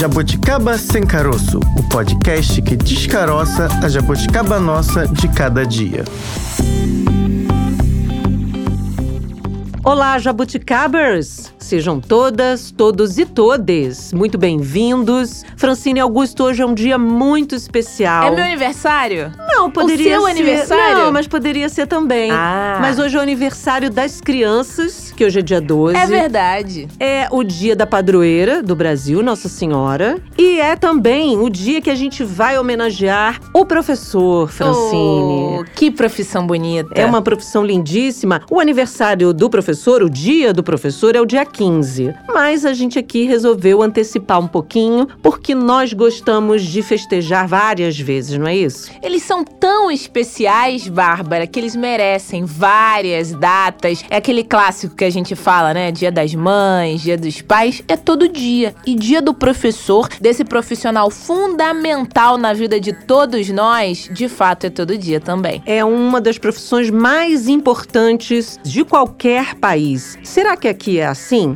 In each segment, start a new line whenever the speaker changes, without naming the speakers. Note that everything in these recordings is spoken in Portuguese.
Jabuticaba Sem Caroço, o podcast que descaroça a jabuticaba nossa de cada dia.
Olá, jabuticabers! Sejam todas, todos e todes muito bem-vindos. Francine Augusto, hoje é um dia muito especial.
É meu aniversário?
Não, poderia ser.
O seu aniversário?
Não, mas poderia ser também. Mas hoje é o aniversário das crianças, que hoje é dia 12.
É verdade.
É o dia da padroeira do Brasil, Nossa Senhora. E é também o dia que a gente vai homenagear o professor, Francine.
Oh, que profissão bonita.
É uma profissão lindíssima. O aniversário do professor, o dia do professor, é o dia 15. Mas a gente aqui resolveu antecipar um pouquinho, porque nós gostamos de festejar várias vezes, não é isso?
Eles são tão especiais, Bárbara, que eles merecem várias datas. É aquele clássico que a gente fala, né? Dia das mães, dia dos pais, é todo dia. E dia do professor, desse profissional fundamental na vida de todos nós, de fato é todo dia também.
É uma das profissões mais importantes de qualquer país. Será que aqui é assim?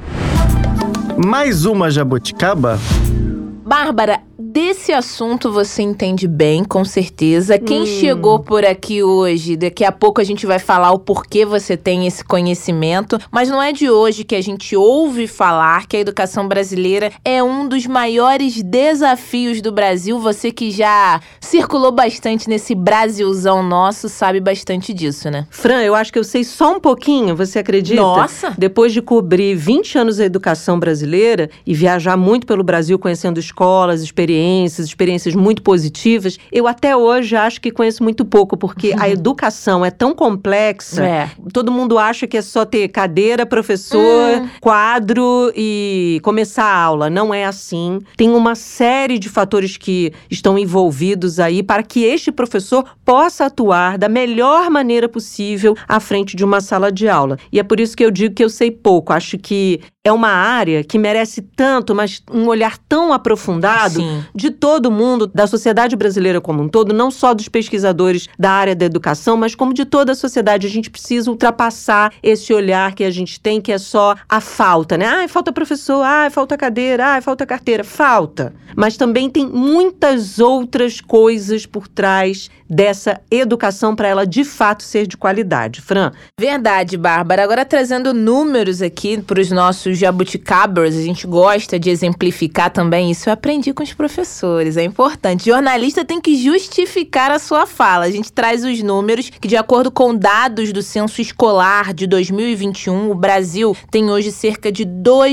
Mais uma jabuticaba?
Bárbara, desse assunto você entende bem, com certeza. Quem chegou por aqui hoje, daqui a pouco a gente vai falar o porquê você tem esse conhecimento, mas não é de hoje que a gente ouve falar que a educação brasileira é um dos maiores desafios do Brasil. Você que já circulou bastante nesse Brasilzão nosso, sabe bastante disso, né?
Fran, eu acho que eu sei só um pouquinho, você acredita?
Nossa!
Depois de cobrir 20 anos da educação brasileira e viajar muito pelo Brasil conhecendo escolas, experiências muito positivas, eu até hoje acho que conheço muito pouco, porque a educação é tão complexa. Todo mundo acha que é só ter cadeira, professor, quadro e começar a aula. Não é assim. Tem uma série de fatores que estão envolvidos aí para que este professor possa atuar da melhor maneira possível à frente de uma sala de aula. E é por isso que eu digo que eu sei pouco. Acho que é uma área que merece tanto, mas um olhar tão aprofundado de todo mundo, da sociedade brasileira como um todo, não só dos pesquisadores da área da educação, mas como de toda a sociedade. A gente precisa ultrapassar esse olhar que a gente tem, que é só a falta, né? Ai, falta professor, ai, falta cadeira, ai, falta carteira. Falta. Mas também tem muitas outras coisas por trás dessa educação para ela, de fato, ser de qualidade. Fran?
Verdade, Bárbara. Agora, trazendo números aqui para os nossos jabuticabers, a gente gosta de exemplificar também isso. Eu aprendi com os professores, é importante. Jornalista tem que justificar a sua fala. A gente traz os números que, de acordo com dados do Censo Escolar de 2021, o Brasil tem hoje cerca de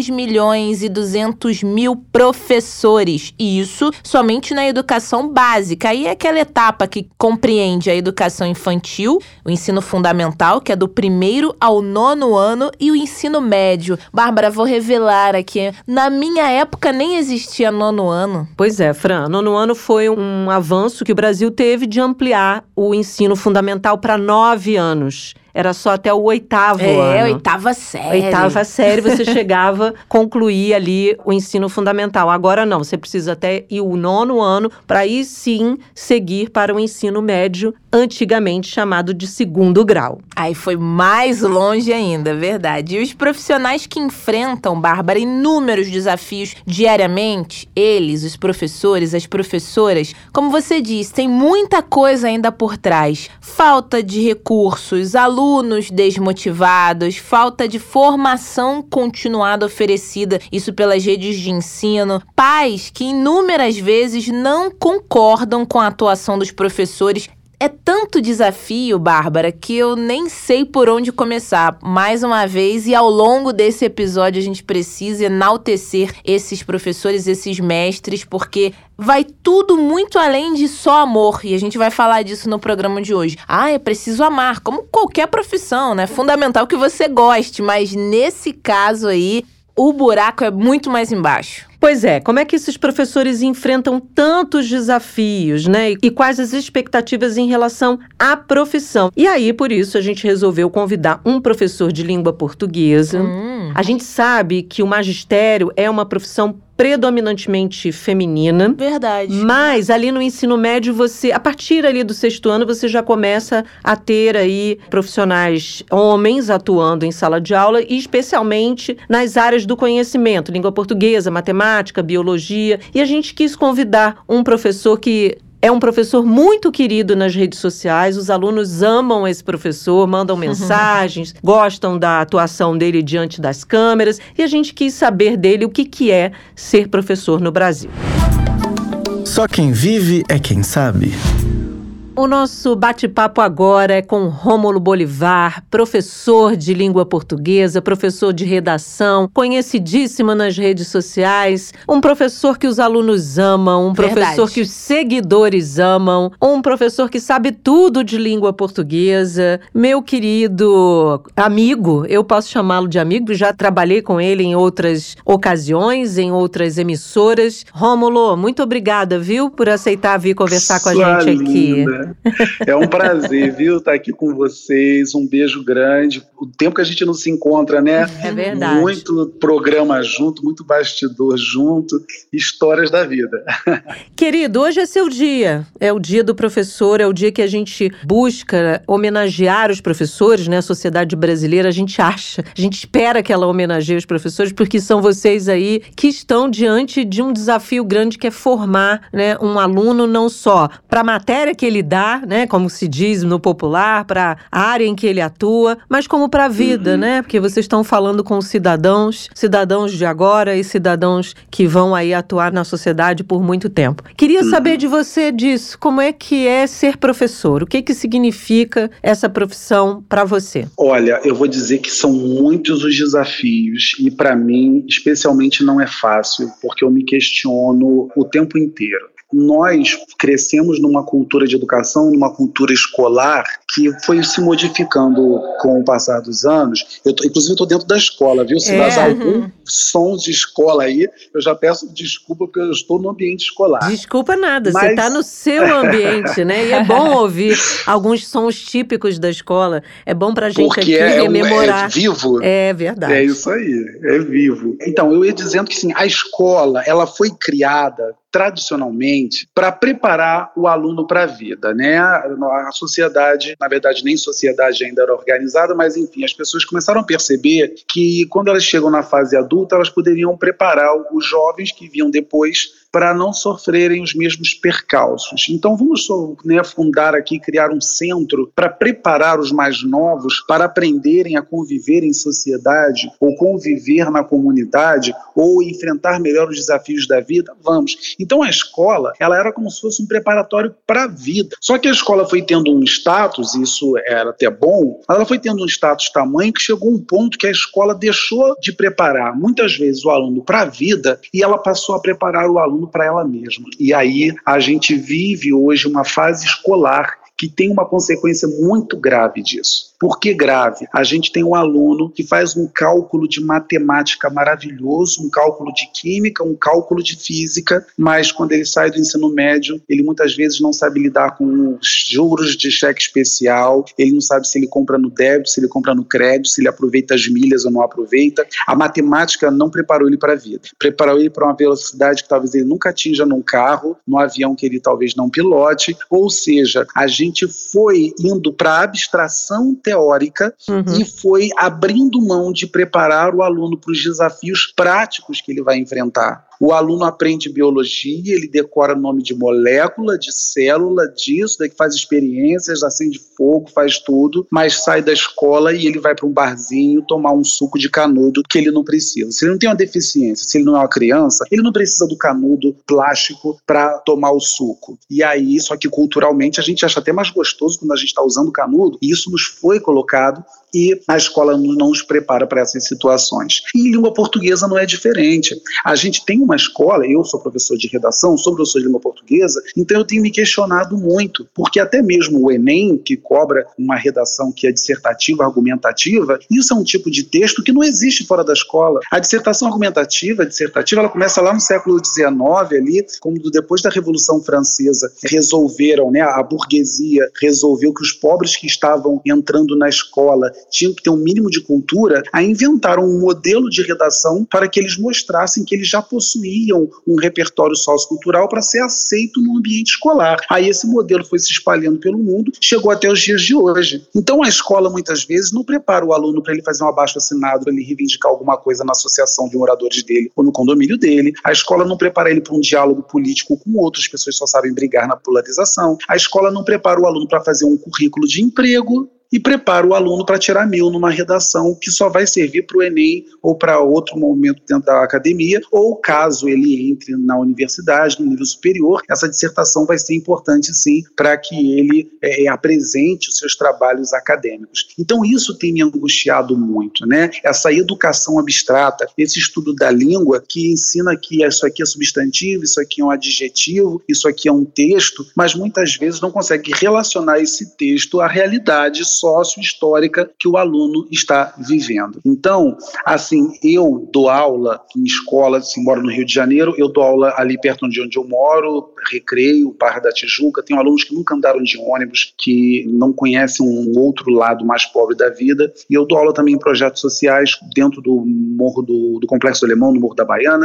2.200.000 professores. E isso somente na educação básica. Aí é aquela etapa que compreende a educação infantil, o ensino fundamental, que é do 1º ao 9º ano, e o ensino médio. Bárbara, vou revelar aqui, na minha época nem existia 9º ano.
Pois é, Fran, 9º ano foi um avanço que o Brasil teve de ampliar o ensino fundamental para 9 anos. Era só até o 8º ano.
8ª série.
8ª série, você chegava a concluir ali o ensino fundamental. Agora não, você precisa até ir o 9º ano para aí sim seguir para o ensino médio, antigamente chamado de 2º grau.
Aí foi mais longe ainda, verdade. E os profissionais que enfrentam, Bárbara, inúmeros desafios diariamente, eles, os professores, as professoras, como você disse, tem muita coisa ainda por trás. Falta de recursos, alunos desmotivados, falta de formação continuada oferecida, isso pelas redes de ensino, pais que inúmeras vezes não concordam com a atuação dos professores. É tanto desafio, Bárbara, que eu nem sei por onde começar. Mais uma vez, e ao longo desse episódio, a gente precisa enaltecer esses professores, esses mestres, porque vai tudo muito além de só amor. E a gente vai falar disso no programa de hoje. É preciso amar, como qualquer profissão, né? Fundamental que você goste, mas nesse caso aí, o buraco é muito mais embaixo.
Pois é, como é que esses professores enfrentam tantos desafios, né? E quais as expectativas em relação à profissão? E aí, por isso, a gente resolveu convidar um professor de língua portuguesa. A gente sabe que o magistério é uma profissão predominantemente feminina.
Verdade.
Mas ali no ensino médio, a partir ali do 6º ano, você já começa a ter aí profissionais homens atuando em sala de aula, e especialmente nas áreas do conhecimento, língua portuguesa, matemática, matemática, biologia, e a gente quis convidar um professor que é um professor muito querido nas redes sociais, os alunos amam esse professor, mandam mensagens, gostam da atuação dele diante das câmeras, e a gente quis saber dele o que é ser professor no Brasil.
Só quem vive é quem sabe.
O nosso bate-papo agora é com Rômulo Bolivar, professor de língua portuguesa, professor de redação, conhecidíssimo nas redes sociais, um professor que os alunos amam, um professor que os seguidores amam, um professor que sabe tudo de língua portuguesa. Meu querido amigo, eu posso chamá-lo de amigo, já trabalhei com ele em outras ocasiões, em outras emissoras. Rômulo, muito obrigada, viu, por aceitar vir conversar com a gente aqui.
É um prazer, viu, estar aqui com vocês. Um beijo grande. O tempo que a gente não se encontra, né?
É verdade.
Muito programa junto, muito bastidor junto, histórias da vida.
Querido, hoje é seu dia. É o dia do professor, é o dia que a gente busca homenagear os professores, né? A sociedade brasileira, a gente espera que ela homenageie os professores, porque são vocês aí que estão diante de um desafio grande, que é formar, né, um aluno não só para a matéria que ele dá, né, como se diz no popular, para a área em que ele atua, mas como para a vida, né? Porque vocês estão falando com cidadãos de agora e cidadãos que vão aí atuar na sociedade por muito tempo. Queria saber de você disso, como é que é ser professor? O que significa essa profissão para você?
Olha, eu vou dizer que são muitos os desafios e para mim, especialmente, não é fácil, porque eu me questiono o tempo inteiro. Nós crescemos numa cultura de educação, numa cultura escolar que foi se modificando com o passar dos anos. Inclusive, eu estou dentro da escola, viu? Se vazar algum som de escola aí, eu já peço desculpa porque eu estou no ambiente escolar.
Desculpa nada, você está no seu ambiente, né? E é bom ouvir alguns sons típicos da escola. É bom para a gente
porque
aqui rememorar.
É vivo.
É verdade.
É isso aí, é vivo. Então, eu ia dizendo que sim, a escola, ela foi criada tradicionalmente para preparar o aluno para a vida, né? A sociedade, na verdade nem sociedade ainda era organizada, mas enfim, as pessoas começaram a perceber que quando elas chegam na fase adulta, elas poderiam preparar os jovens que vinham depois para não sofrerem os mesmos percalços. Então vamos fundar aqui, criar um centro para preparar os mais novos para aprenderem a conviver em sociedade, ou conviver na comunidade, ou enfrentar melhor os desafios da vida. Vamos. Então a escola, ela era como se fosse um preparatório para a vida. Só que a escola foi tendo um status, e isso era até bom, mas ela foi tendo um status tamanho que chegou um ponto que a escola deixou de preparar muitas vezes o aluno para a vida e ela passou a preparar o aluno para ela mesma. E aí a gente vive hoje uma fase escolar que tem uma consequência muito grave disso. Por que grave? A gente tem um aluno que faz um cálculo de matemática maravilhoso, um cálculo de química, um cálculo de física, mas quando ele sai do ensino médio, ele muitas vezes não sabe lidar com os juros de cheque especial, ele não sabe se ele compra no débito, se ele compra no crédito, se ele aproveita as milhas ou não aproveita. A matemática não preparou ele para a vida. Preparou ele para uma velocidade que talvez ele nunca atinja num carro, num avião que ele talvez não pilote, ou seja, a gente foi indo para a abstração teórica e foi abrindo mão de preparar o aluno para os desafios práticos que ele vai enfrentar. O aluno aprende biologia, ele decora nome de molécula, de célula, disso, daí faz experiências, acende fogo, faz tudo, mas sai da escola e ele vai para um barzinho tomar um suco de canudo que ele não precisa. Se ele não tem uma deficiência, se ele não é uma criança, ele não precisa do canudo plástico para tomar o suco. E aí, só que culturalmente a gente acha até mais gostoso quando a gente está usando o canudo, e isso nos foi colocado e a escola não nos prepara para essas situações. E língua portuguesa não é diferente. A gente tem uma escola, eu sou professor de redação, sou professor de língua portuguesa, então eu tenho me questionado muito, porque até mesmo o Enem, que cobra uma redação que é dissertativa, argumentativa, isso é um tipo de texto que não existe fora da escola. A dissertação argumentativa, ela começa lá no século XIX, ali, quando depois da Revolução Francesa resolveram, né, a burguesia resolveu que os pobres que estavam entrando mundo na escola tinha que ter um mínimo de cultura, aí inventaram um modelo de redação para que eles mostrassem que eles já possuíam um repertório sociocultural para ser aceito no ambiente escolar. Aí esse modelo foi se espalhando pelo mundo, chegou até os dias de hoje. Então a escola muitas vezes não prepara o aluno para ele fazer um abaixo-assinado, para ele reivindicar alguma coisa na associação de moradores dele ou no condomínio dele. A escola não prepara ele para um diálogo político com outras pessoas, só sabem brigar na polarização. A escola não prepara o aluno para fazer um currículo de emprego e prepara o aluno para tirar 1000 numa redação que só vai servir para o Enem ou para outro momento dentro da academia, ou caso ele entre na universidade, no nível superior, essa dissertação vai ser importante sim para que ele apresente os seus trabalhos acadêmicos. Então isso tem me angustiado muito, né? Essa educação abstrata, esse estudo da língua que ensina que isso aqui é substantivo, isso aqui é um adjetivo, isso aqui é um texto, mas muitas vezes não consegue relacionar esse texto à realidade sócio-histórica que o aluno está vivendo. Então, assim, eu dou aula em escola, assim, moro no Rio de Janeiro, eu dou aula ali perto de onde eu moro, Recreio, Barra da Tijuca, tenho alunos que nunca andaram de ônibus, que não conhecem um outro lado mais pobre da vida, e eu dou aula também em projetos sociais dentro do morro do Complexo do Alemão, no Morro da Baiana,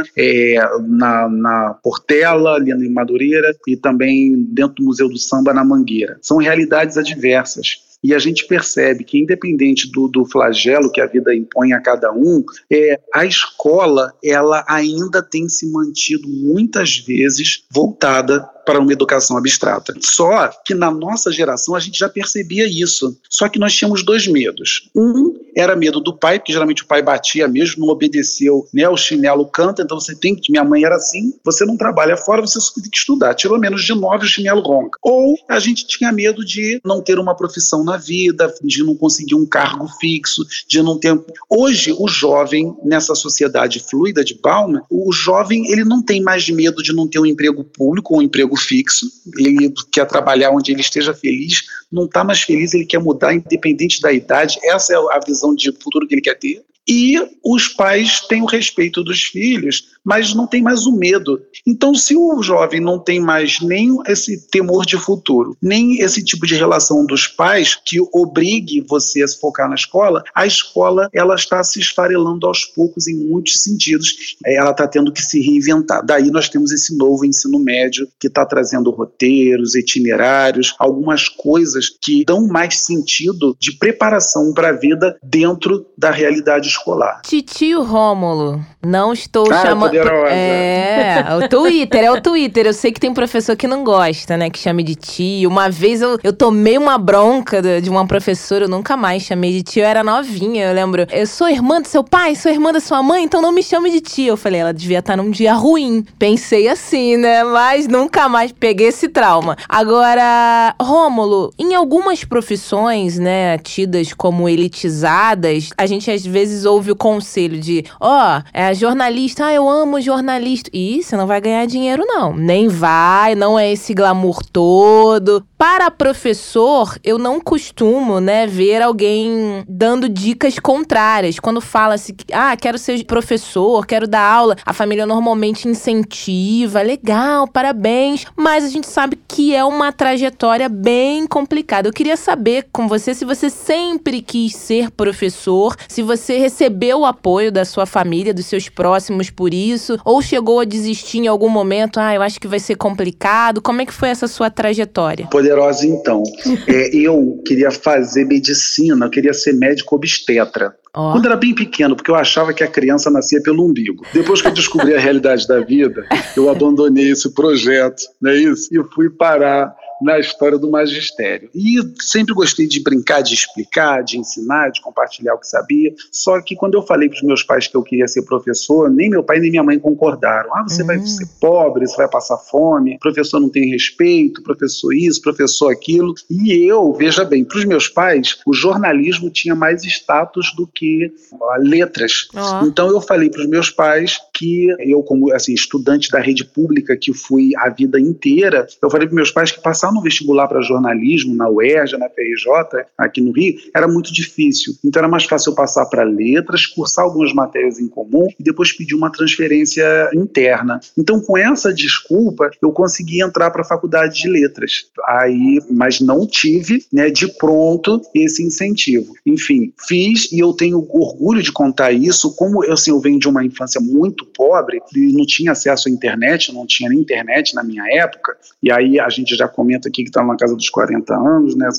na Portela, ali em Madureira, e também dentro do Museu do Samba, na Mangueira. São realidades adversas. E a gente percebe que, independente do flagelo que a vida impõe a cada um, a escola ela ainda tem se mantido muitas vezes voltada para uma educação abstrata. Só que na nossa geração a gente já percebia isso. Só que nós tínhamos 2 medos. Um era medo do pai, porque geralmente o pai batia mesmo, não obedeceu, né, o chinelo canta, então você tem que, minha mãe era assim, você não trabalha fora, você só tem que estudar, tirou menos de 9 o chinelo ronca. Ou a gente tinha medo de não ter uma profissão na vida, de não conseguir um cargo fixo, de não ter... Hoje, o jovem, nessa sociedade fluida de Bauman, o jovem ele não tem mais medo de não ter um emprego público ou um emprego fixo, ele quer trabalhar onde ele esteja feliz, não está mais feliz, ele quer mudar independente da idade, essa é a visão de futuro que ele quer ter. E os pais têm o respeito dos filhos, mas não tem mais o medo. Então, se o jovem não tem mais nem esse temor de futuro, nem esse tipo de relação dos pais que obrigue você a se focar na escola, a escola ela está se esfarelando aos poucos em muitos sentidos. Ela está tendo que se reinventar. Daí nós temos esse novo ensino médio que está trazendo roteiros, itinerários, algumas coisas que dão mais sentido de preparação para a vida dentro da realidade escolar.
Titio Rômulo, não estou chamando... o Twitter. Eu sei que tem professor que não gosta, né, que chame de tio. Uma vez eu tomei uma bronca de uma professora, eu nunca mais chamei de tio, eu era novinha, eu lembro. Eu sou irmã do seu pai, sou irmã da sua mãe, então não me chame de tio. Eu falei, ela devia estar num dia ruim. Pensei assim, né, mas nunca mais peguei esse trauma. Agora, Rômulo, em algumas profissões, né, tidas como elitizadas, a gente às vezes ouve o conselho de, jornalista, eu amo jornalista. Ih, você não vai ganhar dinheiro não. Nem vai, não é esse glamour todo. Para professor, eu não costumo, né, ver alguém dando dicas contrárias. Quando fala-se que, quero ser professor, quero dar aula, a família normalmente incentiva, legal, parabéns, mas a gente sabe que é uma trajetória bem complicada. Eu queria saber com você se você sempre quis ser professor, se você recebeu o apoio da sua família, dos seus próximos por isso, ou chegou a desistir em algum momento, eu acho que vai ser complicado. Como é que foi essa sua trajetória?
Poderosa, então. Eu queria fazer medicina, eu queria ser médico obstetra. Quando era bem pequeno, porque eu achava que a criança nascia pelo umbigo. Depois que eu descobri a realidade da vida, eu abandonei esse projeto, não é isso? E fui parar na história do magistério. E sempre gostei de brincar, de explicar, de ensinar, de compartilhar o que sabia. Só que quando eu falei para os meus pais que eu queria ser professor, nem meu pai nem minha mãe concordaram. Você vai ser pobre, você vai passar fome, professor não tem respeito, professor isso, professor aquilo. E eu, veja bem, para os meus pais, o jornalismo tinha mais status do que letras. Então eu falei para os meus pais que eu, como assim, estudante da rede pública que fui a vida inteira, eu falei para meus pais que passar passar no vestibular para jornalismo, na UERJ, na FRJ, aqui no Rio, era muito difícil. Então era mais fácil eu passar para letras, cursar algumas matérias em comum e depois pedir uma transferência interna. Então, com essa desculpa, eu consegui entrar para a faculdade de letras. Mas não tive, né, de pronto esse incentivo. Enfim, fiz e eu tenho orgulho de contar isso. Como eu venho de uma infância muito pobre e não tinha acesso à internet, não tinha nem internet na minha época, e aí a gente já comenta aqui que está na casa dos 40 anos, né?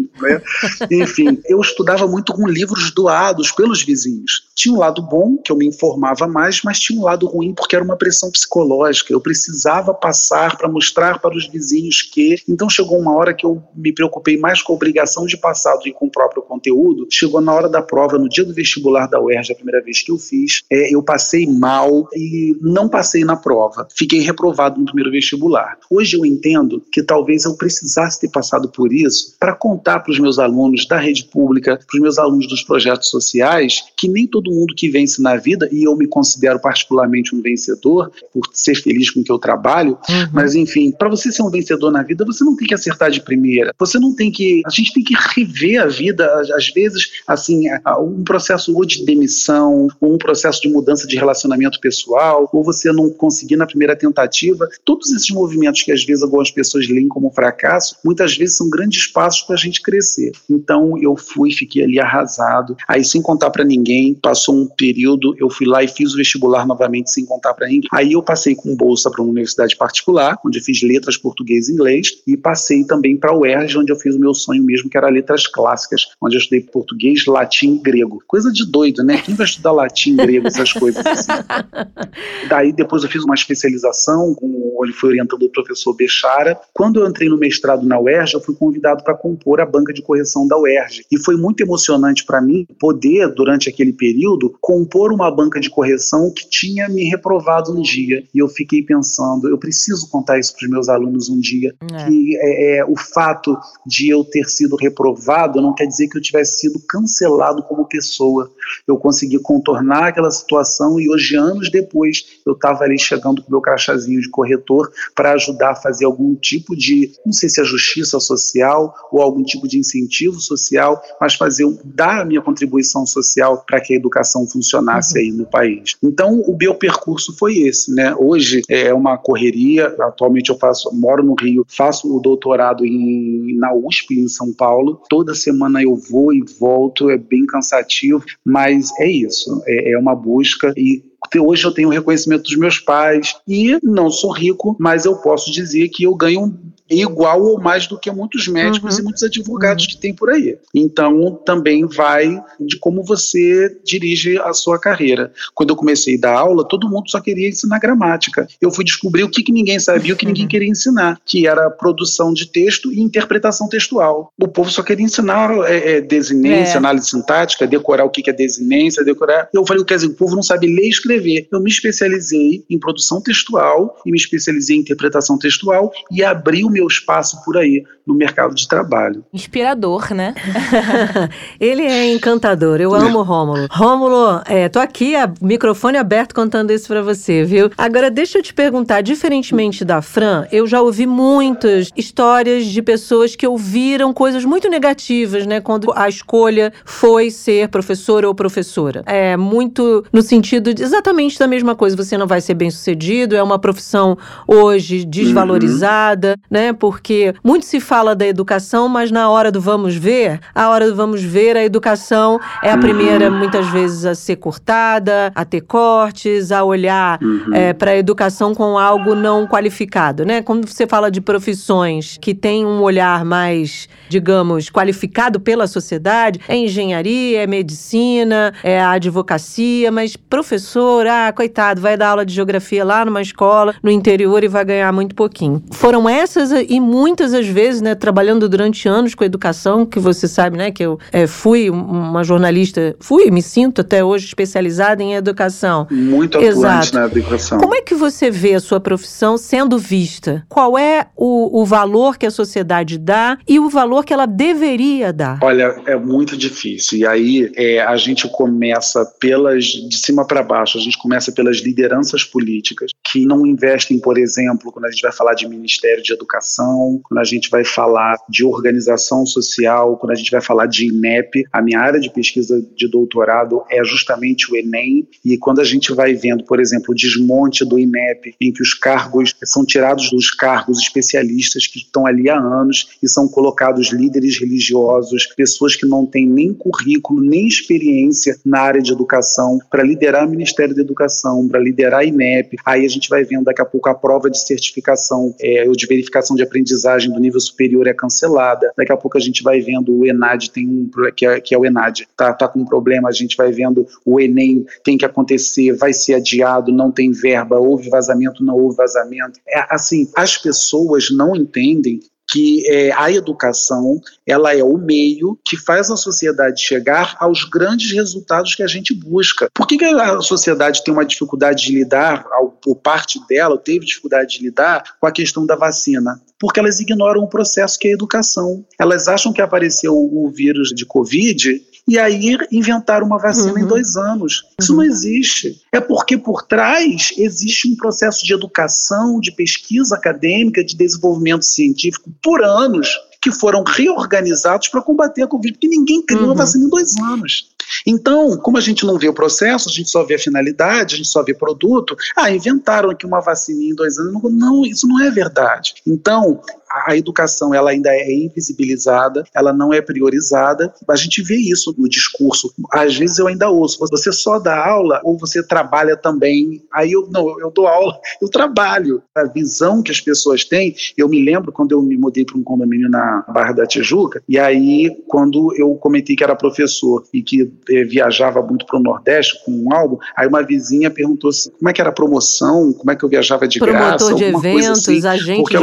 Enfim, eu estudava muito com livros doados pelos vizinhos. Tinha um lado bom, que eu me informava mais, mas tinha um lado ruim, porque era uma pressão psicológica. Eu precisava passar para mostrar para os vizinhos que... Então chegou uma hora que eu me preocupei mais com a obrigação de passar do que com o próprio conteúdo. Chegou na hora da prova, no dia do vestibular da UERJ, a primeira vez que eu fiz, eu passei mal e não passei na prova. Fiquei reprovado no primeiro vestibular. Hoje eu entendo que talvez eu precisasse ter passado por isso para contar para os meus alunos da rede pública, para os meus alunos dos projetos sociais, que nem todo mundo que vence na vida, e eu me considero particularmente um vencedor, por ser feliz com o que eu trabalho, mas enfim, para você ser um vencedor na vida, você não tem que acertar de primeira, a gente tem que rever a vida, às vezes, assim, um processo ou de demissão, ou um processo de mudança de relacionamento pessoal, ou você não conseguir na primeira tentativa. Todos esses movimentos que às vezes algumas pessoas leem como fracasso, muitas vezes são grandes passos para a gente crescer. Então eu fiquei ali arrasado, aí sem contar para ninguém, passou um período, eu fui lá e fiz o vestibular novamente sem contar para ninguém. Aí eu passei com bolsa para uma universidade particular, onde eu fiz letras português e inglês, e passei também para a UERJ, onde eu fiz o meu sonho mesmo, que era letras clássicas, onde eu estudei português, latim e grego. Coisa de doido, né? Quem vai estudar latim, grego, essas coisas assim? Daí depois eu fiz uma especialização, onde fui orientado do professor Bechara. Quando eu entrei no mestrado na UERJ, eu fui convidado para compor a banca de correção da UERJ. E foi muito emocionante para mim poder, durante aquele período, compor uma banca de correção que tinha me reprovado um dia. E eu fiquei pensando, eu preciso contar isso para os meus alunos um dia, que o fato de eu ter sido reprovado não quer dizer que eu tivesse sido cancelado como pessoa. Eu consegui contornar aquela situação e hoje, anos depois, eu estava ali chegando com o meu crachazinho de corretor para ajudar a fazer algum tipo de, não sei se é justiça social ou algum tipo de incentivo social, mas dar a minha contribuição social para que a educação funcionasse aí no país. Então, o meu percurso foi esse, né? Hoje é uma correria, atualmente eu moro no Rio, faço o doutorado na USP, em São Paulo, toda semana eu vou e volto, é bem cansativo, mas é isso, é uma busca e hoje eu tenho o reconhecimento dos meus pais e não sou rico, mas eu posso dizer que eu ganho igual ou mais do que muitos médicos e muitos advogados que tem por aí. Então, também vai de como você dirige a sua carreira. Quando eu comecei a dar aula, todo mundo só queria ensinar gramática. Eu fui descobrir o que ninguém sabia, o que ninguém queria ensinar, que era produção de texto e interpretação textual. O povo só queria ensinar desinência, análise sintática, decorar o que é desinência, decorar... Eu falei, quer dizer, o povo não sabe ler e escrever. Eu me especializei em produção textual e me especializei em interpretação textual e abri o meu espaço por aí, no mercado de trabalho.
Inspirador, né?
Ele é encantador, eu amo o Rômulo. Rômulo, tô aqui, microfone aberto contando isso pra você, viu? Agora, deixa eu te perguntar, diferentemente da Fran, eu já ouvi muitas histórias de pessoas que ouviram coisas muito negativas, né? Quando a escolha foi ser professora ou professora. É muito no sentido de exatamente da mesma coisa, você não vai ser bem-sucedido, é uma profissão hoje desvalorizada, né? Porque muito se fala da educação, mas na hora do vamos ver, a educação é a primeira, muitas vezes, a ser cortada, a ter cortes, a olhar para a educação com algo não qualificado, né? Quando você fala de profissões que têm um olhar mais, digamos, qualificado pela sociedade, é engenharia, é medicina, é a advocacia, mas professor, coitado, vai dar aula de geografia lá numa escola no interior e vai ganhar muito pouquinho. Foram essas e muitas as vezes, né, trabalhando durante anos com educação, que você sabe, né, que eu fui uma jornalista, me sinto até hoje especializada em educação.
Muito atuante na educação.
Como é que você vê a sua profissão sendo vista? Qual é o valor que a sociedade dá e o valor que ela deveria dar?
Olha, é muito difícil. E aí a gente começa de cima para baixo, a gente começa pelas lideranças políticas que não investem, por exemplo, quando a gente vai falar de Ministério de Educação, quando a gente vai falar de organização social, quando a gente vai falar de INEP. A minha área de pesquisa de doutorado é justamente o Enem, e quando a gente vai vendo, por exemplo, o desmonte do INEP, em que os cargos são tirados dos cargos especialistas que estão ali há anos e são colocados líderes religiosos, pessoas que não têm nem currículo, nem experiência na área de educação, para liderar o Ministério da Educação, para liderar a INEP. Aí a gente vai vendo daqui a pouco a prova de certificação ou de verificação de aprendizagem do nível superior é cancelada. Daqui a pouco a gente vai vendo o ENAD, que é o ENAD, tá com um problema. A gente vai vendo o Enem, tem que acontecer, vai ser adiado, não tem verba, houve vazamento, não houve vazamento. Assim, as pessoas não entendem que a educação, ela é o meio que faz a sociedade chegar aos grandes resultados que a gente busca. Por que a sociedade tem uma dificuldade de lidar, ou parte dela teve dificuldade de lidar com a questão da vacina? Porque elas ignoram o processo que é a educação. Elas acham que apareceu o vírus de Covid e aí inventaram uma vacina em 2 anos. Isso não existe. É porque por trás existe um processo de educação, de pesquisa acadêmica, de desenvolvimento científico por anos, que foram reorganizados para combater a Covid, porque ninguém criou uma vacina em 2 anos. Então, como a gente não vê o processo, a gente só vê a finalidade, a gente só vê produto, inventaram aqui uma vacina em 2 anos. Não, isso não é verdade. Então, a educação ela ainda é invisibilizada, ela não é priorizada. A gente vê isso no discurso. Às vezes eu ainda ouço, você só dá aula ou você trabalha também? Aí eu dou aula, eu trabalho. A visão que as pessoas têm, eu me lembro quando eu me mudei para um condomínio na Barra da Tijuca, e aí quando eu comentei que era professor e que viajava muito para o Nordeste com um álbum, aí uma vizinha perguntou assim, como é que era a promoção, como é que eu viajava de graça,
alguma
coisa
eventos,
assim,
agente
porque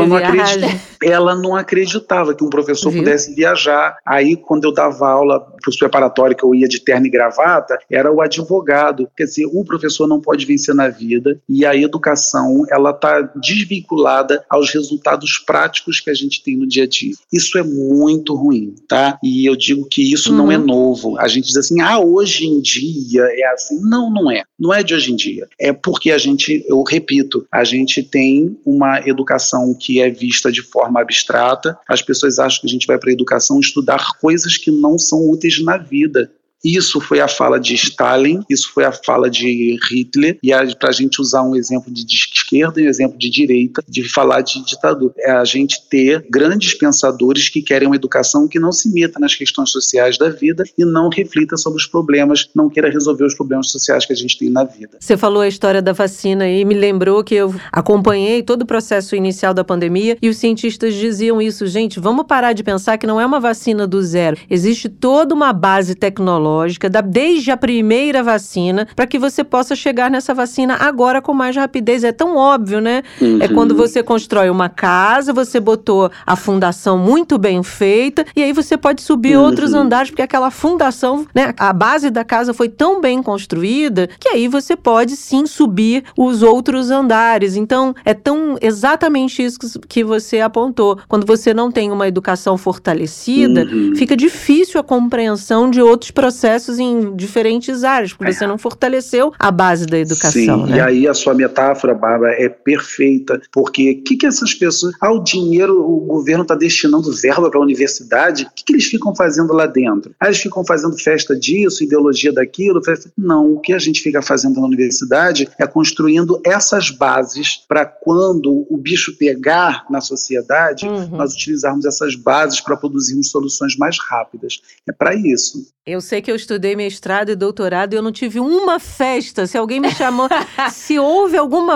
ela não acreditava que um professor pudesse viajar. Aí, quando eu dava aula para o preparatório, que eu ia de terno e gravata, era o advogado. Quer dizer, o professor não pode vencer na vida e a educação, ela está desvinculada aos resultados práticos que a gente tem no dia a dia. Isso é muito ruim, tá? E eu digo que isso não é novo. A gente diz assim, hoje em dia é assim. Não é. Não é de hoje em dia. É porque eu repito, a gente tem uma educação que é vista de forma abstrata. As pessoas acham que a gente vai para a educação estudar coisas que não são úteis na vida. Isso foi a fala de Stalin, isso foi a fala de Hitler, e para a gente usar um exemplo de esquerda e um exemplo de direita, de falar de ditadura. É a gente ter grandes pensadores que querem uma educação que não se meta nas questões sociais da vida e não reflita sobre os problemas, não queira resolver os problemas sociais que a gente tem na vida.
Você falou a história da vacina e me lembrou que eu acompanhei todo o processo inicial da pandemia e os cientistas diziam isso, gente, vamos parar de pensar que não é uma vacina do zero, existe toda uma base tecnológica, desde a primeira vacina, para que você possa chegar nessa vacina agora com mais rapidez. É tão óbvio, né? É quando você constrói uma casa, você botou a fundação muito bem feita, e aí você pode subir outros andares, porque aquela fundação, né, a base da casa foi tão bem construída, que aí você pode sim subir os outros andares. Então, é tão exatamente isso que você apontou. Quando você não tem uma educação fortalecida, fica difícil a compreensão de outros processos em diferentes áreas, porque você não fortaleceu a base da educação.
Sim,
né?
E aí a sua metáfora, Bárbara, é perfeita, porque o que essas pessoas, o dinheiro, o governo está destinando verba para a universidade, o que eles ficam fazendo lá dentro? Eles ficam fazendo festa disso, ideologia daquilo, Não, o que a gente fica fazendo na universidade é construindo essas bases para quando o bicho pegar na sociedade, nós utilizarmos essas bases para produzirmos soluções mais rápidas. É para isso.
Eu sei que eu estudei mestrado e doutorado e eu não tive uma festa. Se alguém me chamou, se houve alguma festa,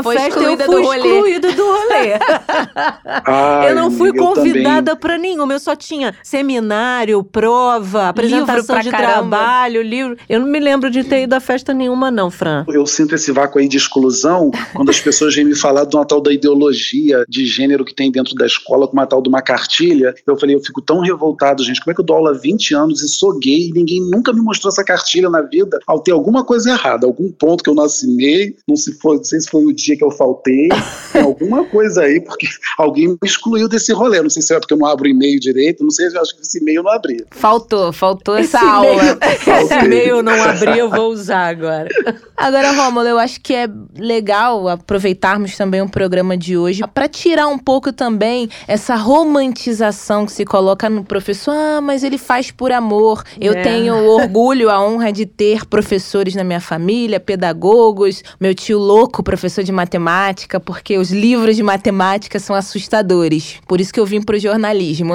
excluída do rolê.
Excluída do rolê.
Ai,
eu não fui
amiga,
convidada pra nenhuma. Eu só tinha seminário, prova, apresentação de trabalho, livro. Eu não me lembro de ter ido a festa nenhuma, não, Fran.
Eu sinto esse vácuo aí de exclusão quando as pessoas vêm me falar de uma tal da ideologia de gênero que tem dentro da escola, com uma tal de uma cartilha. Eu falei, eu fico tão revoltado, gente. Como é que eu dou aula há 20 anos e sou gay e ninguém nunca me mostrou essa cartilha na vida? Tem alguma coisa errada, algum ponto que eu não assinei, não sei se foi o dia que eu faltei, tem alguma coisa aí, porque alguém me excluiu desse rolê. Não sei se é porque eu não abro e-mail direito, não sei, eu acho que esse e-mail eu não abri.
Faltou essa aula.
Esse e-mail eu não abri, eu vou usar agora.
Agora, Rômulo, eu acho que é legal aproveitarmos também o programa de hoje para tirar um pouco também essa romantização que se coloca no professor. Ah, mas ele faz por amor. Eu tenho o orgulho, a honra de ter professores na minha família, pedagogos, meu tio louco, professor de matemática, porque os livros de matemática são assustadores. Por isso que eu vim pro jornalismo.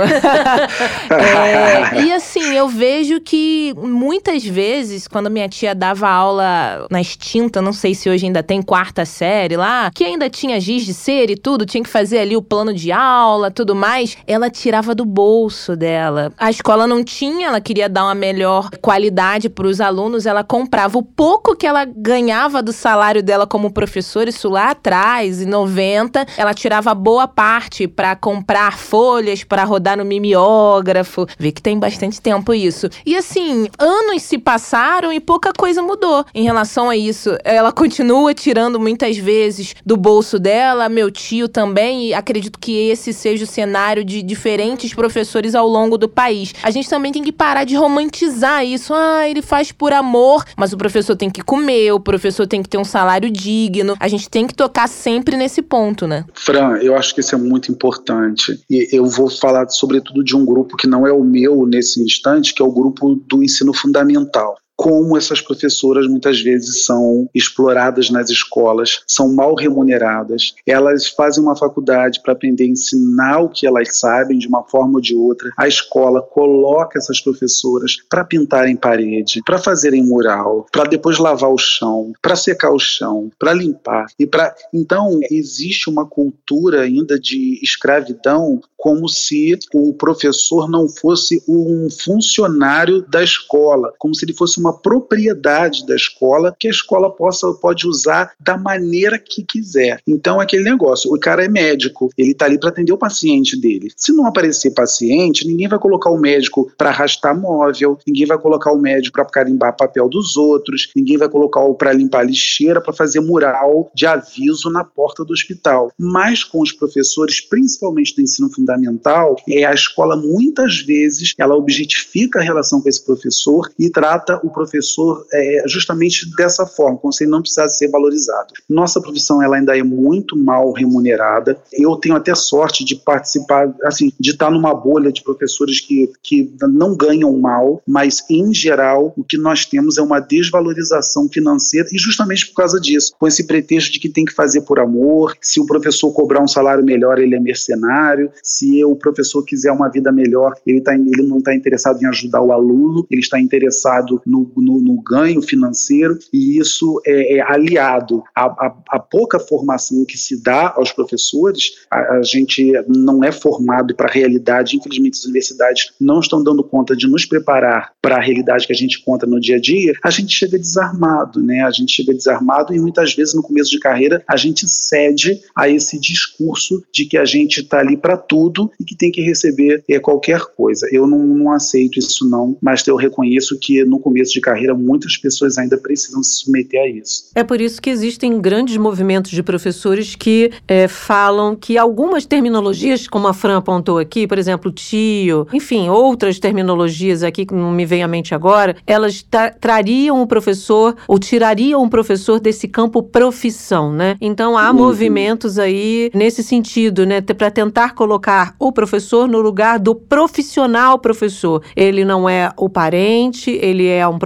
E assim, eu vejo que muitas vezes, quando minha tia dava aula na extinta, não sei se hoje ainda tem 4ª série lá, que ainda tinha giz de cera e tudo, tinha que fazer ali o plano de aula, tudo mais, ela tirava do bolso dela. A escola não tinha, ela queria dar uma melhor qualidade para os alunos, ela comprava o pouco que ela ganhava do salário dela como professora, isso lá atrás, em 90, ela tirava boa parte para comprar folhas, para rodar no mimeógrafo, vê que tem bastante tempo isso. E assim, anos se passaram e pouca coisa mudou em relação a isso. Ela continua tirando muitas vezes do bolso dela, meu tio também, e acredito que esse seja o cenário de diferentes professores ao longo do país. A gente também tem que parar de romantizar isso. Ah, ele faz por amor, mas o professor tem que comer, o professor tem que ter um salário digno. A gente tem que tocar sempre nesse ponto, né?
Fran, eu acho que isso é muito importante. E eu vou falar sobretudo de um grupo que não é o meu nesse instante, que é o grupo do ensino fundamental. Como essas professoras muitas vezes são exploradas nas escolas, são mal remuneradas, elas fazem uma faculdade para aprender a ensinar o que elas sabem de uma forma ou de outra, a escola coloca essas professoras para pintarem parede, para fazerem mural, para depois lavar o chão, para secar o chão, para limpar. Então, existe uma cultura ainda de escravidão, como se o professor não fosse um funcionário da escola, como se ele fosse uma propriedade da escola, que a escola pode usar da maneira que quiser. Então, aquele negócio, o cara é médico, ele está ali para atender o paciente dele. Se não aparecer paciente, ninguém vai colocar o médico para arrastar móvel, ninguém vai colocar o médico para carimbar papel dos outros, ninguém vai colocar o para limpar lixeira, para fazer mural de aviso na porta do hospital. Mas com os professores, principalmente do ensino fundamental, a escola muitas vezes ela objetifica a relação com esse professor e trata o professor justamente dessa forma, como se ele não precisasse ser valorizado. Nossa profissão ela ainda é muito mal remunerada. Eu tenho até sorte de participar, assim, de estar numa bolha de professores que não ganham mal, mas em geral o que nós temos é uma desvalorização financeira e justamente por causa disso, com esse pretexto de que tem que fazer por amor, se o professor cobrar um salário melhor ele é mercenário, se o professor quiser uma vida melhor ele não está interessado em ajudar o aluno, ele está interessado no ganho financeiro, e isso é aliado à pouca formação que se dá aos professores. A gente não é formado para a realidade, infelizmente as universidades não estão dando conta de nos preparar para a realidade que a gente encontra no dia a dia. A gente chega desarmado, né? A gente chega desarmado e muitas vezes no começo de carreira a gente cede a esse discurso de que a gente está ali para tudo e que tem que receber qualquer coisa. Eu não aceito isso não, mas eu reconheço que no começo de carreira muitas pessoas ainda precisam se submeter a isso.
É por isso que existem grandes movimentos de professores que falam que algumas terminologias, como a Fran apontou aqui, por exemplo, tio, enfim, outras terminologias aqui que não me vem à mente agora, elas trariam o professor ou tirariam o professor desse campo profissão, né? Então há movimentos aí nesse sentido, né? Para tentar colocar o professor no lugar do profissional professor. Ele não é o parente, ele é um profissional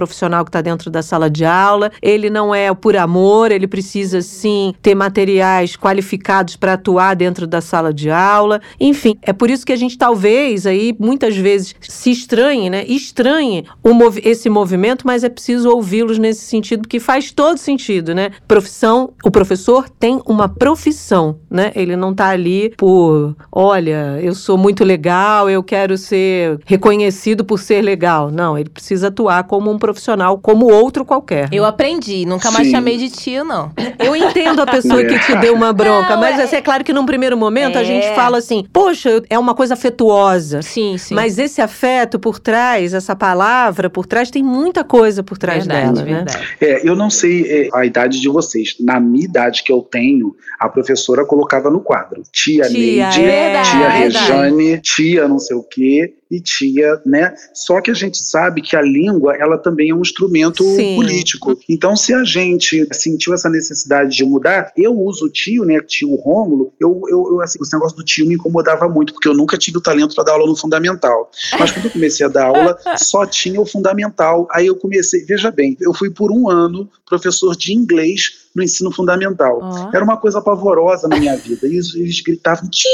profissional que está dentro da sala de aula, ele não é por amor, ele precisa sim ter materiais qualificados para atuar dentro da sala de aula. Enfim, é por isso que a gente talvez aí muitas vezes se estranhe, né? Estranhe esse movimento, mas é preciso ouvi-los nesse sentido, porque faz todo sentido, né? O professor tem uma profissão, né? Ele não está ali por, olha, eu sou muito legal, eu quero ser reconhecido por ser legal. Não, ele precisa atuar como um profissional, como outro qualquer.
Eu aprendi, nunca mais chamei de tio, não.
Eu entendo a pessoa que te deu uma bronca, não, mas é claro que num primeiro momento a gente fala assim, poxa, é uma coisa afetuosa.
Sim.
Mas esse afeto por trás, essa palavra por trás, tem muita coisa por trás dela, né?
Eu não sei a idade de vocês. Na minha idade que eu tenho, a professora colocava no quadro. Tia Neide, tia Rejane, tia não sei o quê. E tia, né? Só que a gente sabe que a língua, ela também é um instrumento político. Então, se a gente sentiu essa necessidade de mudar, eu uso o tio, né? Tio Rômulo, assim, esse negócio do tio me incomodava muito, porque eu nunca tive o talento para dar aula no fundamental. Mas quando eu comecei a dar aula, só tinha o fundamental. Aí eu comecei, veja bem, eu fui por 1 ano professor de inglês no ensino fundamental. Era uma coisa pavorosa na minha vida. Eles gritavam, tio.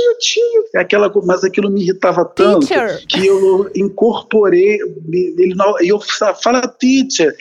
Mas aquilo me irritava tanto que eu incorporei, eu falo teacher,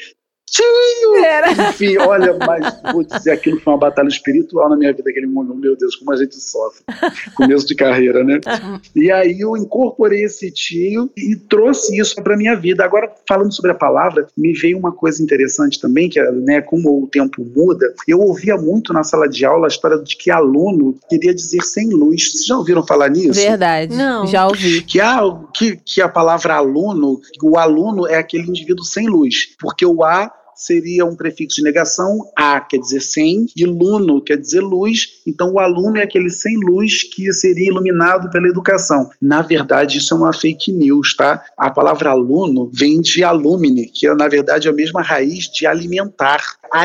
tio! Enfim, olha, mas vou dizer, aquilo foi uma batalha espiritual na minha vida, aquele momento, meu Deus, como a gente sofre, começo de carreira, né? E aí eu incorporei esse tio e trouxe isso para minha vida. Agora, falando sobre a palavra, me veio uma coisa interessante também, que é, né, como o tempo muda, eu ouvia muito na sala de aula a história de que aluno queria dizer sem luz. Vocês já ouviram falar nisso?
Verdade, não. Já ouvi.
Que a palavra aluno, o aluno é aquele indivíduo sem luz, porque o A seria um prefixo de negação, a quer dizer sem, e luno quer dizer luz, então o aluno é aquele sem luz que seria iluminado pela educação. Na verdade, isso é uma fake news, tá? A palavra aluno vem de alumine, que na verdade é a mesma raiz de alimentar.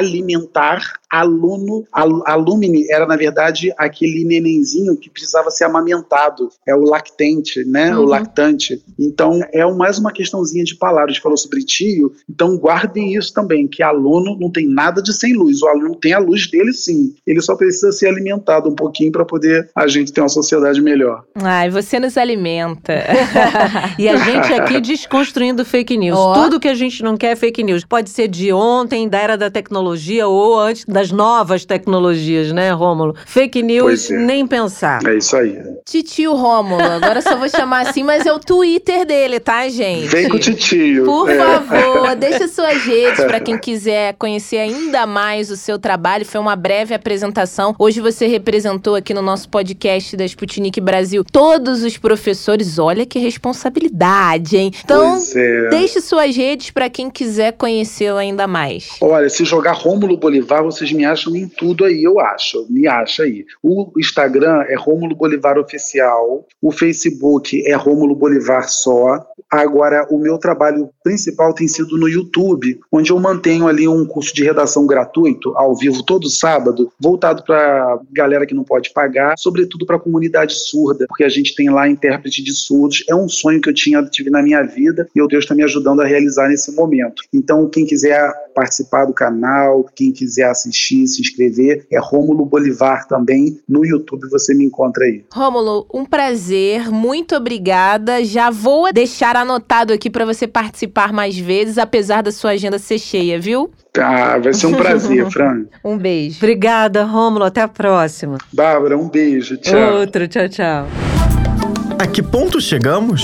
Aluno, alumine era na verdade aquele nenenzinho que precisava ser amamentado, é o lactente, né? O lactante. Então é mais uma questãozinha de palavras. A gente falou sobre tio, então guardem isso também, que aluno não tem nada de sem luz, o aluno tem a luz dele sim, ele só precisa ser alimentado um pouquinho para poder a gente ter uma sociedade melhor.
Ai, você nos alimenta.
E a gente aqui desconstruindo fake news. Tudo que a gente não quer é fake news. Pode ser de ontem, da era da tecnologia ou antes das novas tecnologias, né, Rômulo? Fake news, nem pensar.
É isso aí.
Titio Rômulo, agora só vou chamar assim, mas é o Twitter dele, tá, gente?
Vem com o titio.
Por favor, deixa suas redes para quem quiser conhecer ainda mais o seu trabalho. Foi uma breve apresentação. Hoje você representou aqui no nosso podcast da Sputnik Brasil todos os professores. Olha que responsabilidade, hein? Então, deixe suas redes para quem quiser conhecê-lo ainda mais.
Olha, se jogar Rômulo Bolivar, vocês me acham em tudo aí, eu acho. Me acha aí. O Instagram é Rômulo Bolivar Oficial. O Facebook é Rômulo Bolivar só. Agora, o meu trabalho principal tem sido no YouTube, onde eu mantenho ali um curso de redação gratuito, ao vivo, todo sábado, voltado para galera que não pode pagar, sobretudo para a comunidade surda, porque a gente tem lá intérprete de surdos. É um sonho que eu tive na minha vida e o Deus está me ajudando a realizar nesse momento. Então, quem quiser participar do canal, quem quiser assistir, se inscrever, é Rômulo Bolivar também. No YouTube você me encontra aí.
Rômulo, um prazer, muito obrigada. Já vou deixar anotado aqui para você participar mais vezes, apesar da sua agenda ser cheia, viu?
Tá, vai ser um prazer, Fran.
Um beijo.
Obrigada, Rômulo. Até a próxima.
Bárbara, um beijo. Tchau.
Outro, tchau.
A que ponto chegamos?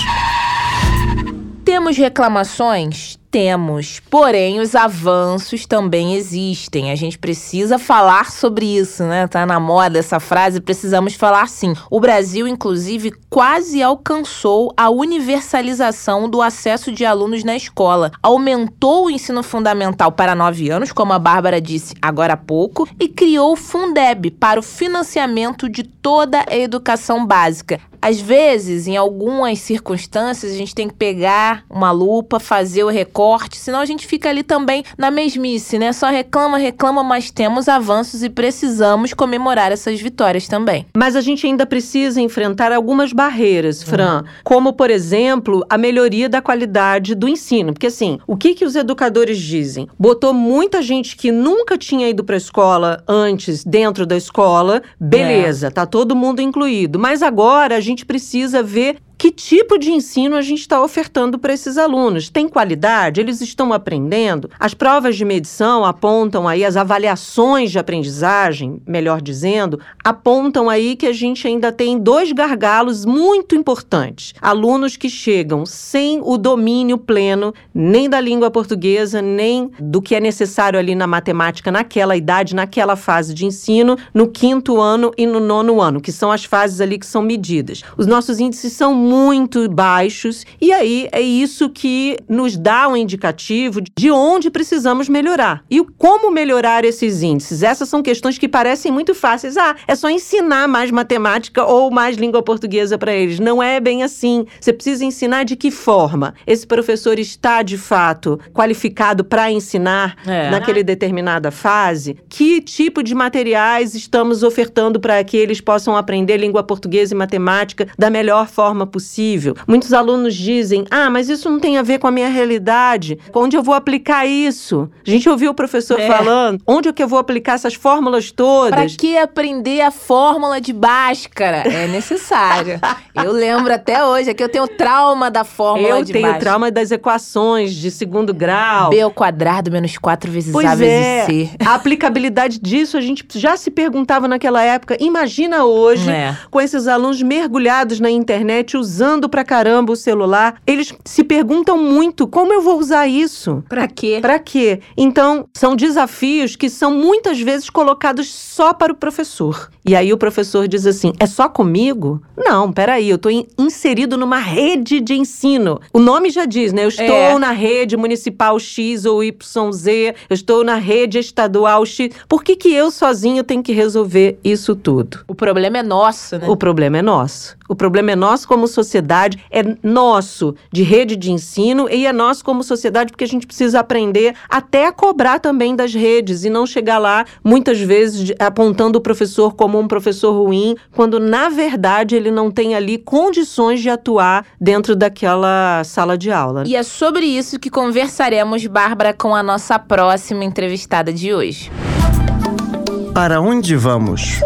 Temos reclamações? Temos, porém os avanços também existem. A gente precisa falar sobre isso, né? Tá na moda essa frase, precisamos falar sim. O Brasil, inclusive, quase alcançou a universalização do acesso de alunos na escola. Aumentou o ensino fundamental para 9 anos, como a Bárbara disse agora há pouco, e criou o Fundeb para o financiamento de toda a educação básica. às vezes, em algumas circunstâncias, a gente tem que pegar uma lupa, fazer o recorte, senão a gente fica ali também na mesmice, né? Só reclama, mas temos avanços e precisamos comemorar essas vitórias também.
Mas a gente ainda precisa enfrentar algumas barreiras, Fran, como, por exemplo, a melhoria da qualidade do ensino. Porque, assim, o que os educadores dizem? Botou muita gente que nunca tinha ido para a escola antes dentro da escola, beleza, tá todo mundo incluído. Mas agora a gente precisa ver que tipo de ensino a gente está ofertando para esses alunos. Tem qualidade? Eles estão aprendendo? As provas de medição apontam aí, as avaliações de aprendizagem, melhor dizendo, apontam aí que a gente ainda tem 2 gargalos muito importantes. Alunos que chegam sem o domínio pleno nem da língua portuguesa, nem do que é necessário ali na matemática, naquela idade, naquela fase de ensino, no 5º ano e no 9º ano, que são as fases ali que são medidas. Os nossos índices são muito baixos, e aí é isso que nos dá um indicativo de onde precisamos melhorar. E como melhorar esses índices? Essas são questões que parecem muito fáceis. É só ensinar mais matemática ou mais língua portuguesa para eles. Não é bem assim. Você precisa ensinar de que forma esse professor está, de fato, qualificado para ensinar naquela determinada fase. Que tipo de materiais estamos ofertando para que eles possam aprender língua portuguesa e matemática da melhor forma possível. Muitos alunos dizem, mas isso não tem a ver com a minha realidade. Onde eu vou aplicar isso? A gente ouviu o professor falando, onde é que eu vou aplicar essas fórmulas todas?
Para que aprender a fórmula de Bhaskara? É necessário. Eu lembro até hoje, é que eu tenho trauma da fórmula de Bhaskara.
Eu tenho trauma das equações de 2º grau.
B² menos 4 vezes A vezes C.
A aplicabilidade disso, a gente já se perguntava naquela época. Imagina hoje, com esses alunos mergulhados na internet, usando pra caramba o celular, eles se perguntam muito, como eu vou usar isso?
Pra quê?
Pra quê? Então, são desafios que são muitas vezes colocados só para o professor. E aí o professor diz assim, é só comigo? Não, peraí, eu tô inserido numa rede de ensino. O nome já diz, né? Eu estou na rede municipal X ou YZ, eu estou na rede estadual X. Por que eu sozinho tenho que resolver isso tudo?
O problema é nosso, né?
O problema é nosso. O problema é nosso como sociedade, é nosso de rede de ensino e é nosso como sociedade porque a gente precisa aprender até a cobrar também das redes e não chegar lá, muitas vezes, apontando o professor como um professor ruim, quando, na verdade, ele não tem ali condições de atuar dentro daquela sala de aula.
E é sobre isso que conversaremos, Bárbara, com a nossa próxima entrevistada de hoje.
Para onde vamos?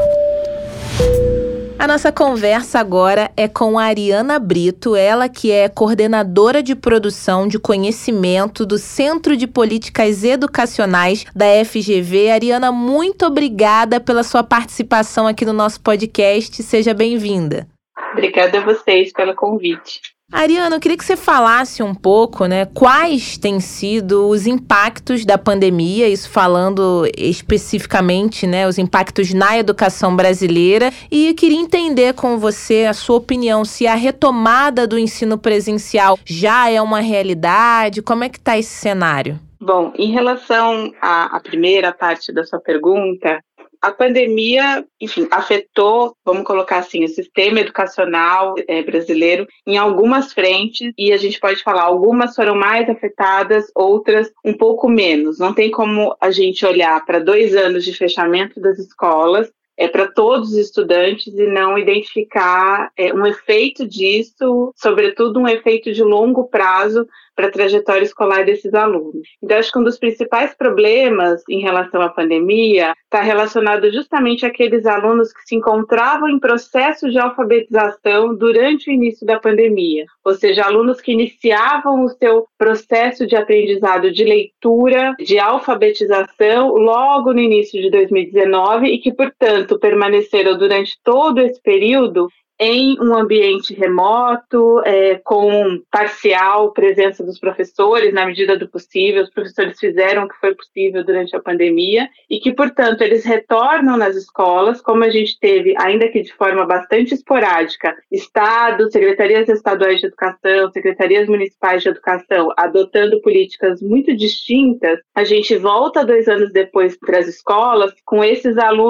A nossa conversa agora é com a Ariana Brito, ela que é coordenadora de produção de conhecimento do Centro de Políticas Educacionais da FGV. Ariana, muito obrigada pela sua participação aqui no nosso podcast. Seja bem-vinda.
Obrigada a vocês pelo convite.
Ariana, eu queria que você falasse um pouco, né, quais têm sido os impactos da pandemia, isso falando especificamente, né, os impactos na educação brasileira, e eu queria entender com você a sua opinião, se a retomada do ensino presencial já é uma realidade, como é que está esse cenário?
Bom, em relação à primeira parte da sua pergunta, a pandemia, enfim, afetou, vamos colocar assim, o sistema educacional brasileiro em algumas frentes, e a gente pode falar, algumas foram mais afetadas, outras um pouco menos. Não tem como a gente olhar para 2 anos de fechamento das escolas, para todos os estudantes e não identificar um efeito disso, sobretudo um efeito de longo prazo para a trajetória escolar desses alunos. Então, acho que um dos principais problemas em relação à pandemia está relacionado justamente àqueles alunos que se encontravam em processo de alfabetização durante o início da pandemia, ou seja, alunos que iniciavam o seu processo de aprendizado de leitura, de alfabetização, logo no início de 2019 e que, portanto, permaneceram durante todo esse período em um ambiente remoto, com parcial presença dos professores, na medida do possível. Os professores fizeram o que foi possível durante a pandemia e que, portanto, eles retornam nas escolas, como a gente teve, ainda que de forma bastante esporádica, Estado, secretarias estaduais de educação, secretarias municipais de educação, adotando políticas muito distintas. A gente volta 2 anos depois para as escolas com esses alunos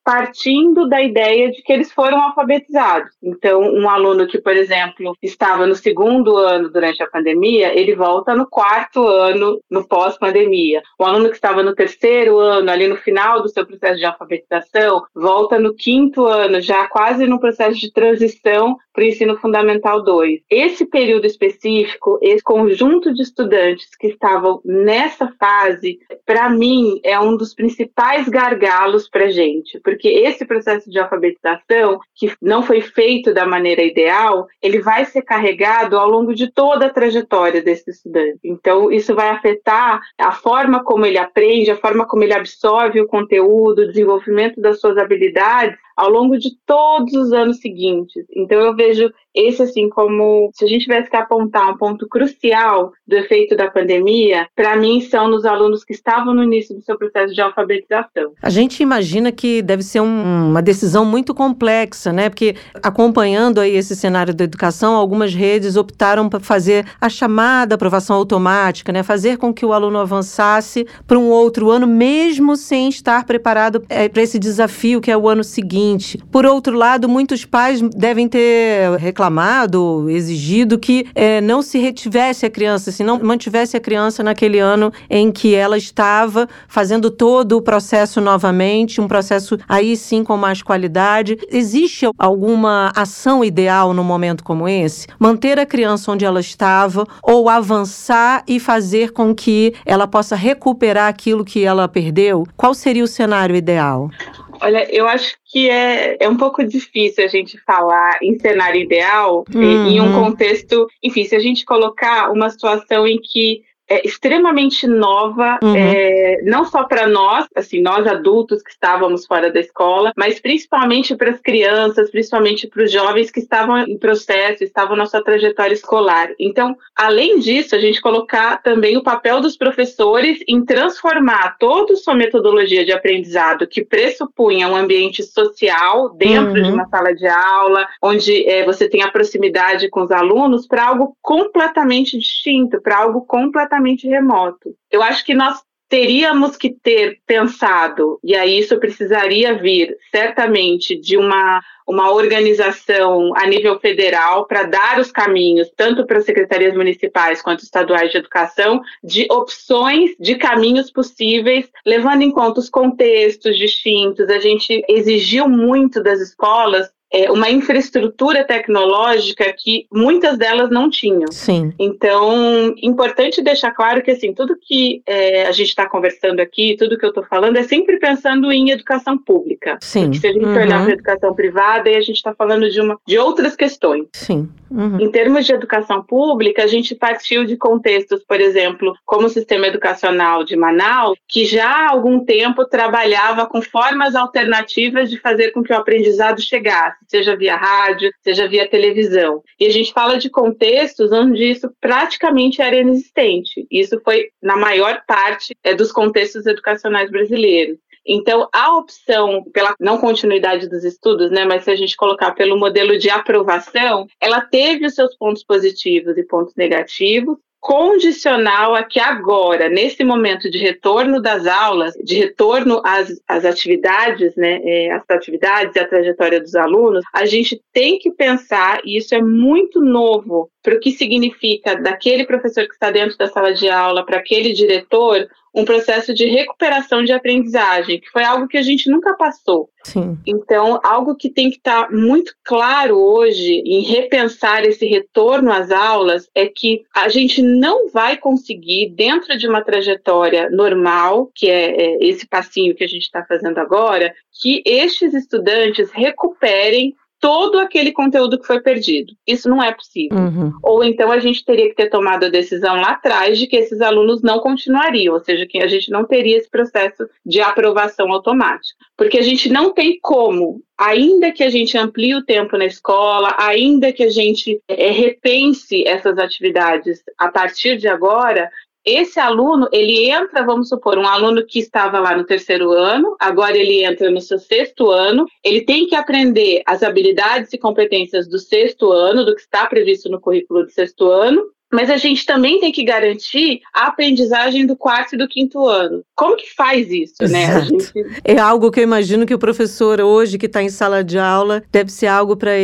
partindo da ideia de que eles foram alfabetizados. Então, um aluno que, por exemplo, estava no 2º ano durante a pandemia, ele volta no 4º ano no pós-pandemia. O aluno que estava no 3º ano, ali no final do seu processo de alfabetização, volta no 5º ano, já quase no processo de transição para o ensino fundamental 2. Esse período específico, esse conjunto de estudantes que estavam nessa fase, para mim, é um dos principais gargalos para a gente, porque esse processo de alfabetização, que não foi feito da maneira ideal, ele vai ser carregado ao longo de toda a trajetória desse estudante. Então, isso vai afetar a forma como ele aprende, a forma como ele absorve o conteúdo, o desenvolvimento das suas habilidades ao longo de todos os anos seguintes. Então, eu vejo esse, assim, como se a gente tivesse que apontar um ponto crucial do efeito da pandemia, para mim, são nos alunos que estavam no início do seu processo de alfabetização.
A gente imagina que deve ser uma decisão muito complexa, né? Porque, acompanhando aí esse cenário da educação, algumas redes optaram por fazer a chamada aprovação automática, né? Fazer com que o aluno avançasse para um outro ano, mesmo sem estar preparado para esse desafio que é o ano seguinte. Por outro lado, muitos pais devem ter reclamado, exigido que não se retivesse a criança, se não mantivesse a criança naquele ano em que ela estava fazendo todo o processo novamente, um processo aí sim com mais qualidade. Existe alguma ação ideal num momento como esse? Manter a criança onde ela estava ou avançar e fazer com que ela possa recuperar aquilo que ela perdeu? Qual seria o cenário ideal?
Olha, eu acho que é um pouco difícil a gente falar em cenário ideal em um contexto, enfim, se a gente colocar uma situação em que é extremamente nova, não só para nós, assim, nós adultos que estávamos fora da escola, mas principalmente para as crianças, principalmente para os jovens que estavam em processo, estavam na sua trajetória escolar. Então, além disso, a gente colocar também o papel dos professores em transformar toda a sua metodologia de aprendizado, que pressupunha um ambiente social dentro de uma sala de aula, onde você tem a proximidade com os alunos, para algo completamente distinto, para algo completamente remoto. Eu acho que nós teríamos que ter pensado, e aí isso precisaria vir certamente de uma organização a nível federal para dar os caminhos, tanto para as secretarias municipais quanto estaduais de educação, de opções de caminhos possíveis, levando em conta os contextos distintos. A gente exigiu muito das escolas uma infraestrutura tecnológica que muitas delas não tinham.
Sim.
Então, importante deixar claro que, assim, tudo que a gente está conversando aqui, tudo que eu estou falando, é sempre pensando em educação pública.
Sim.
Porque se a gente olhar para a educação privada, aí a gente está falando de outras questões.
Sim.
Em termos de educação pública, a gente partiu de contextos, por exemplo, como o Sistema Educacional de Manaus, que já há algum tempo trabalhava com formas alternativas de fazer com que o aprendizado chegasse, seja via rádio, seja via televisão. E a gente fala de contextos onde isso praticamente era inexistente. Isso foi na maior parte dos contextos educacionais brasileiros. Então, a opção pela não continuidade dos estudos, né, mas se a gente colocar pelo modelo de aprovação, ela teve os seus pontos positivos e pontos negativos, condicional a que agora, nesse momento de retorno das aulas, de retorno às atividades, né, as atividades e a trajetória dos alunos, a gente tem que pensar, e isso é muito novo, para o que significa daquele professor que está dentro da sala de aula, para aquele diretor, um processo de recuperação de aprendizagem, que foi algo que a gente nunca passou.
Sim.
Então, algo que tem que estar muito claro hoje em repensar esse retorno às aulas é que a gente não vai conseguir, dentro de uma trajetória normal, que é esse passinho que a gente está fazendo agora, que estes estudantes recuperem todo aquele conteúdo que foi perdido. Isso não é possível. Ou então a gente teria que ter tomado a decisão lá atrás de que esses alunos não continuariam, ou seja, que a gente não teria esse processo de aprovação automática. Porque a gente não tem como, ainda que a gente amplie o tempo na escola, ainda que a gente repense essas atividades a partir de agora, esse aluno, ele entra, vamos supor, um aluno que estava lá no 3º ano, agora ele entra no seu 6º ano, ele tem que aprender as habilidades e competências do 6º ano, do que está previsto no currículo do 6º ano, mas a gente também tem que garantir a aprendizagem do 4º e do 5º ano. Como que faz isso, né?
É algo que eu imagino que o professor hoje, que está em sala de aula, deve ser algo para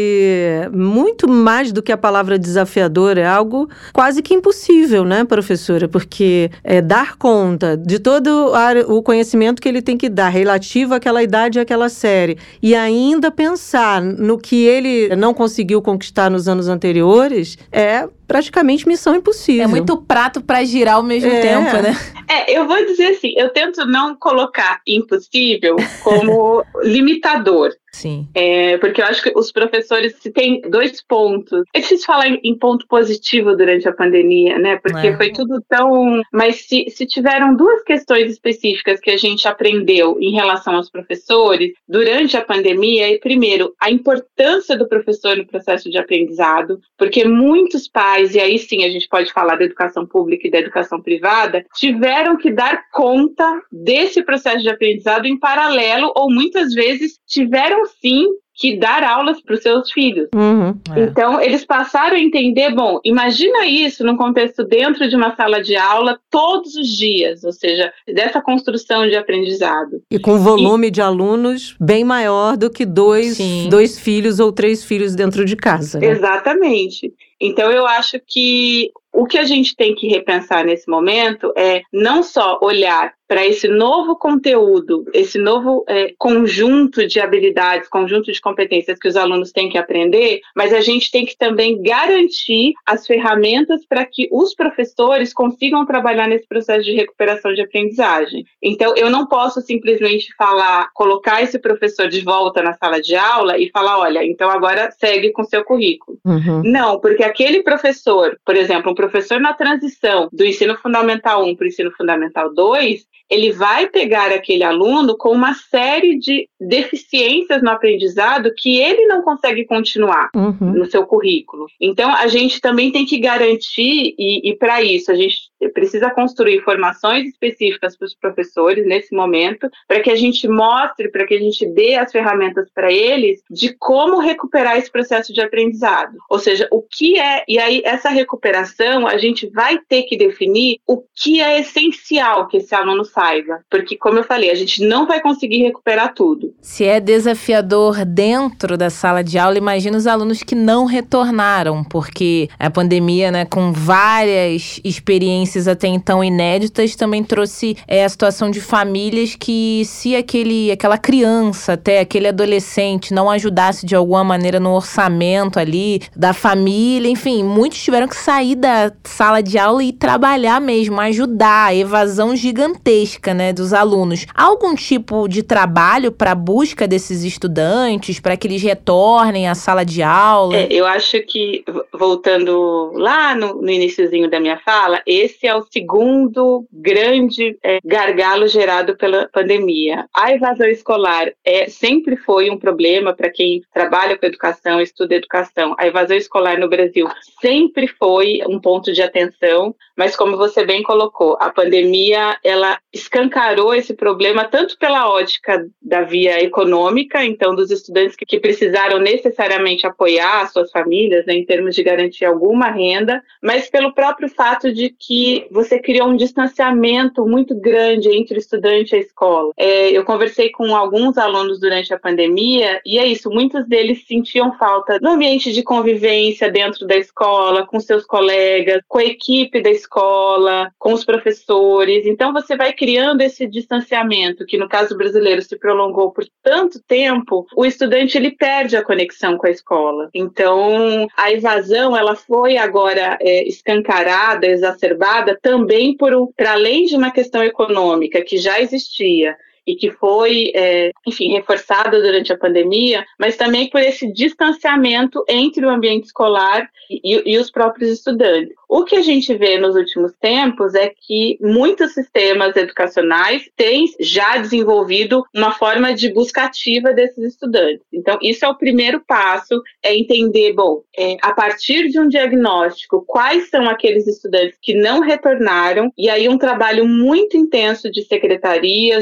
ele muito mais do que a palavra desafiador, é algo quase que impossível, né, professora? Porque dar conta de todo o conhecimento que ele tem que dar relativo àquela idade e àquela série, e ainda pensar no que ele não conseguiu conquistar nos anos anteriores, é praticamente missão impossível.
É muito prato para girar ao mesmo tempo, né?
Eu vou dizer assim, eu tento não colocar impossível como limitador.
Sim.
Porque eu acho que os professores, se tem 2 pontos, é difícil falar em ponto positivo durante a pandemia, né? Porque foi tudo tão... Mas se tiveram 2 questões específicas que a gente aprendeu em relação aos professores durante a pandemia, primeiro, a importância do professor no processo de aprendizado, porque muitos pais, e aí sim a gente pode falar da educação pública e da educação privada, tiveram que dar conta desse processo de aprendizado em paralelo, ou muitas vezes tiveram sim que dar aulas para os seus filhos. Então, eles passaram a entender, bom, imagina isso num contexto dentro de uma sala de aula todos os dias, ou seja, dessa construção de aprendizado.
E com volume de alunos bem maior do que 2 filhos ou 3 filhos dentro de casa, né?
Exatamente. Então, eu acho que o que a gente tem que repensar nesse momento é não só olhar para esse novo conteúdo, esse novo conjunto de habilidades, conjunto de competências que os alunos têm que aprender, mas a gente tem que também garantir as ferramentas para que os professores consigam trabalhar nesse processo de recuperação de aprendizagem. Então, eu não posso simplesmente colocar esse professor de volta na sala de aula e falar, olha, então agora segue com seu currículo. Não, porque aquele professor, por exemplo, um professor na transição do ensino fundamental 1 para o ensino fundamental 2, ele vai pegar aquele aluno com uma série de deficiências no aprendizado que ele não consegue continuar no seu currículo. Então, a gente também tem que garantir, e para isso a gente precisa construir formações específicas para os professores nesse momento, para que a gente mostre, para que a gente dê as ferramentas para eles de como recuperar esse processo de aprendizado. Ou seja, o que é, e aí essa recuperação a gente vai ter que definir o que é essencial que esse aluno saiba, porque como eu falei, a gente não vai conseguir recuperar tudo.
Se é desafiador dentro da sala de aula, imagina os alunos que não retornaram, porque a pandemia, né, com várias experiências até então inéditas, também trouxe a situação de famílias que se aquela criança, até aquele adolescente não ajudasse de alguma maneira no orçamento ali da família, enfim, muitos tiveram que sair da sala de aula e trabalhar mesmo, ajudar, a evasão gigantesca, né, dos alunos. Há algum tipo de trabalho para a busca desses estudantes, para que eles retornem à sala de aula?
Eu acho que, voltando lá no iniciozinho da minha fala, esse é o segundo grande gargalo gerado pela pandemia. A evasão escolar sempre foi um problema para quem trabalha com educação, estuda educação. A evasão escolar no Brasil sempre foi um ponto de atenção, mas como você bem colocou, a pandemia ela escancarou esse problema tanto pela ótica da via econômica, então dos estudantes que precisaram necessariamente apoiar as suas famílias, né, em termos de garantir alguma renda, mas pelo próprio fato de que você criou um distanciamento muito grande entre o estudante e a escola. Eu conversei com alguns alunos durante a pandemia e é isso, muitos deles sentiam falta do ambiente de convivência dentro da escola, com seus colegas, com a equipe da escola, com os professores. Então você vai criando esse distanciamento que no caso brasileiro se prolongou por tanto tempo, o estudante ele perde a conexão com a escola. Então a evasão ela foi agora escancarada, exacerbada também para além de uma questão econômica que já existia e que foi, reforçada durante a pandemia, mas também por esse distanciamento entre o ambiente escolar e os próprios estudantes. O que a gente vê nos últimos tempos é que muitos sistemas educacionais têm já desenvolvido uma forma de busca ativa desses estudantes. Então, isso é o primeiro passo, é entender, a partir de um diagnóstico, quais são aqueles estudantes que não retornaram, e aí um trabalho muito intenso de secretarias, junto com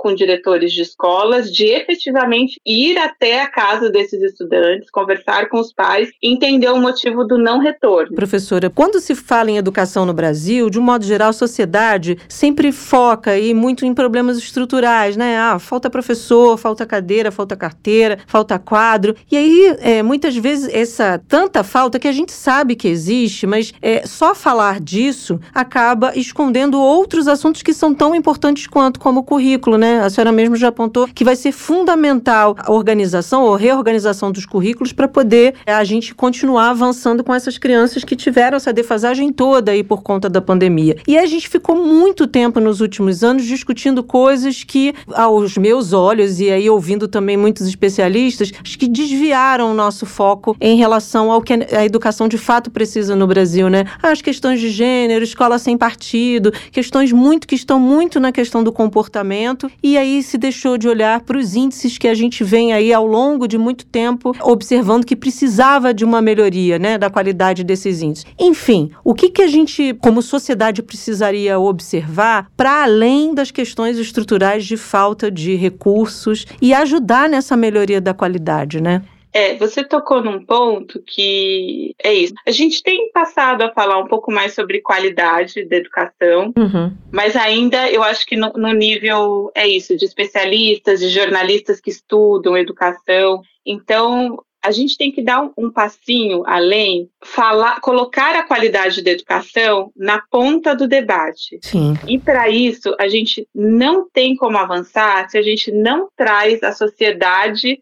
com diretores de escolas de efetivamente ir até a casa desses estudantes, conversar com os pais e entender o motivo do não retorno.
Professora, quando se fala em educação no Brasil, de um modo geral, a sociedade sempre foca aí muito em problemas estruturais, né? Falta professor, falta cadeira, falta carteira, falta quadro. E aí, muitas vezes, essa tanta falta que a gente sabe que existe, mas só falar disso acaba escondendo outros assuntos que são tão importantes quanto, como o currículo, né? A senhora mesmo já apontou que vai ser fundamental a organização ou reorganização dos currículos para poder a gente continuar avançando com essas crianças que tiveram essa defasagem toda aí por conta da pandemia. E a gente ficou muito tempo nos últimos anos discutindo coisas que, aos meus olhos, e aí ouvindo também muitos especialistas, acho que desviaram o nosso foco em relação ao que a educação de fato precisa no Brasil, né? As questões de gênero, escola sem partido, questões que estão muito na questão do comportamento, e aí se deixou de olhar para os índices que a gente vem aí ao longo de muito tempo observando que precisava de uma melhoria, né, da qualidade desses índices. Enfim, o que a gente, como sociedade, precisaria observar para além das questões estruturais de falta de recursos e ajudar nessa melhoria da qualidade, né?
Você tocou num ponto que é isso. A gente tem passado a falar um pouco mais sobre qualidade da educação, mas ainda eu acho que no nível, de especialistas, de jornalistas que estudam educação. Então, a gente tem que dar um passinho além, colocar a qualidade da educação na ponta do debate.
Sim.
E para isso, a gente não tem como avançar se a gente não traz a sociedade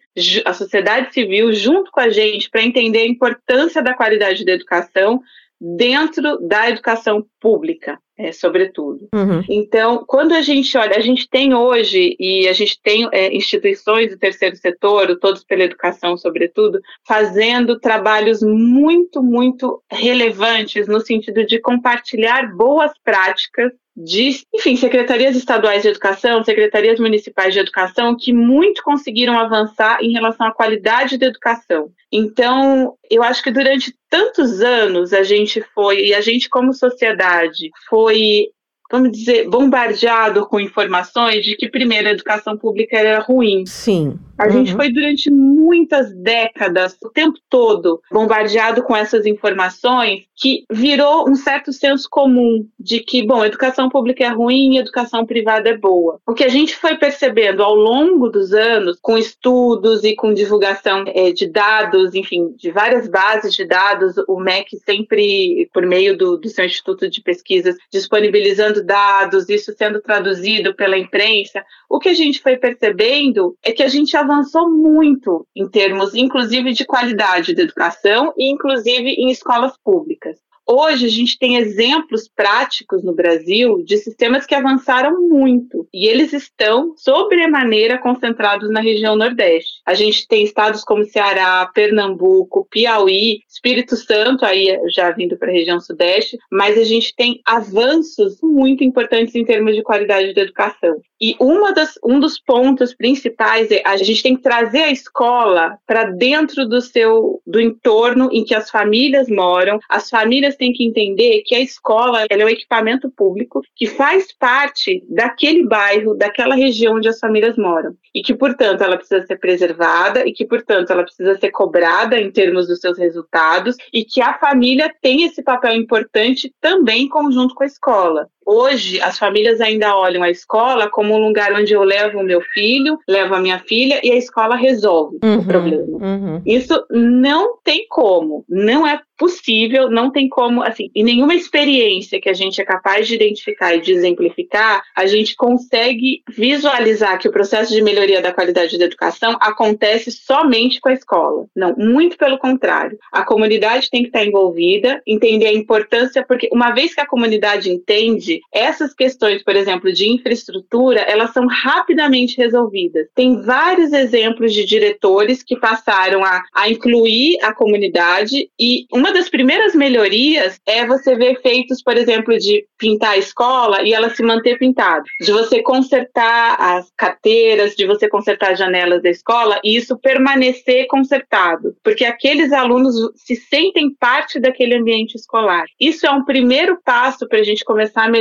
civil junto com a gente para entender a importância da qualidade da educação dentro da educação pública, sobretudo. Então, quando a gente olha, a gente tem hoje, e a gente tem instituições do terceiro setor, o Todos pela Educação, sobretudo, fazendo trabalhos muito, muito relevantes no sentido de compartilhar boas práticas secretarias estaduais de educação, secretarias municipais de educação, que muito conseguiram avançar em relação à qualidade da educação. Então, eu acho que durante tantos anos a gente como sociedade foi, vamos dizer, bombardeado com informações de que, primeiro, a educação pública era ruim.
Sim.
A gente foi durante muitas décadas, o tempo todo, bombardeado com essas informações que virou um certo senso comum de que, a educação pública é ruim e a educação privada é boa. O que a gente foi percebendo ao longo dos anos, com estudos e com divulgação de dados, enfim, de várias bases de dados, o MEC sempre, por meio do seu Instituto de Pesquisas, disponibilizando dados, isso sendo traduzido pela imprensa, o que a gente foi percebendo é que a gente avançou muito em termos, inclusive, de qualidade da educação e, inclusive, em escolas públicas. Hoje, a gente tem exemplos práticos no Brasil de sistemas que avançaram muito e eles estão, sobremaneira, concentrados na região Nordeste. A gente tem estados como Ceará, Pernambuco, Piauí, Espírito Santo, aí já vindo para a região Sudeste, mas a gente tem avanços muito importantes em termos de qualidade da educação. E um dos pontos principais é a gente tem que trazer a escola para dentro do entorno em que as famílias moram. As famílias têm que entender que a escola ela é um equipamento público que faz parte daquele bairro, daquela região onde as famílias moram. E que, portanto, ela precisa ser preservada e que, portanto, ela precisa ser cobrada em termos dos seus resultados e que a família tem esse papel importante também em conjunto com a escola. Hoje, as famílias ainda olham a escola como um lugar onde eu levo o meu filho, levo a minha filha e a escola resolve o problema. Isso não tem como, não é possível, não tem como, assim, em nenhuma experiência que a gente é capaz de identificar e de exemplificar, a gente consegue visualizar que o processo de melhoria da qualidade da educação acontece somente com a escola. Não, muito pelo contrário. A comunidade tem que estar envolvida, entender a importância, porque uma vez que a comunidade entende, essas questões, por exemplo, de infraestrutura, elas são rapidamente resolvidas. Tem vários exemplos de diretores que passaram a incluir a comunidade e uma das primeiras melhorias é você ver efeitos, por exemplo, de pintar a escola e ela se manter pintada, de você consertar as carteiras, de você consertar as janelas da escola e isso permanecer consertado, porque aqueles alunos se sentem parte daquele ambiente escolar. Isso é um primeiro passo para a gente começar a melhorar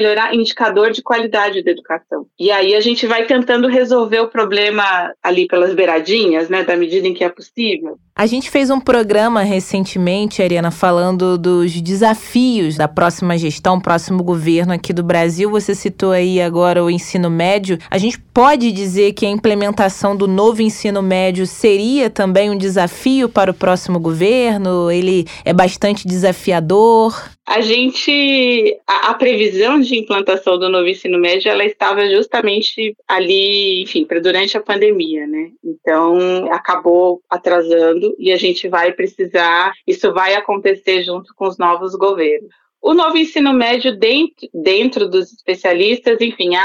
melhorar indicador de qualidade da educação. E aí a gente vai tentando resolver o problema ali pelas beiradinhas, né, da medida em que é possível.
A gente fez um programa recentemente, Ariana, falando dos desafios da próxima gestão, próximo governo aqui do Brasil. Você citou aí agora o ensino médio. A gente pode dizer que a implementação do novo ensino médio seria também um desafio para o próximo governo? Ele é bastante desafiador?
A previsão de implantação do novo ensino médio, ela estava justamente ali, enfim, durante a pandemia, né? Então, acabou atrasando e a gente vai precisar, isso vai acontecer junto com os novos governos. O novo ensino médio, dentro dos especialistas, enfim,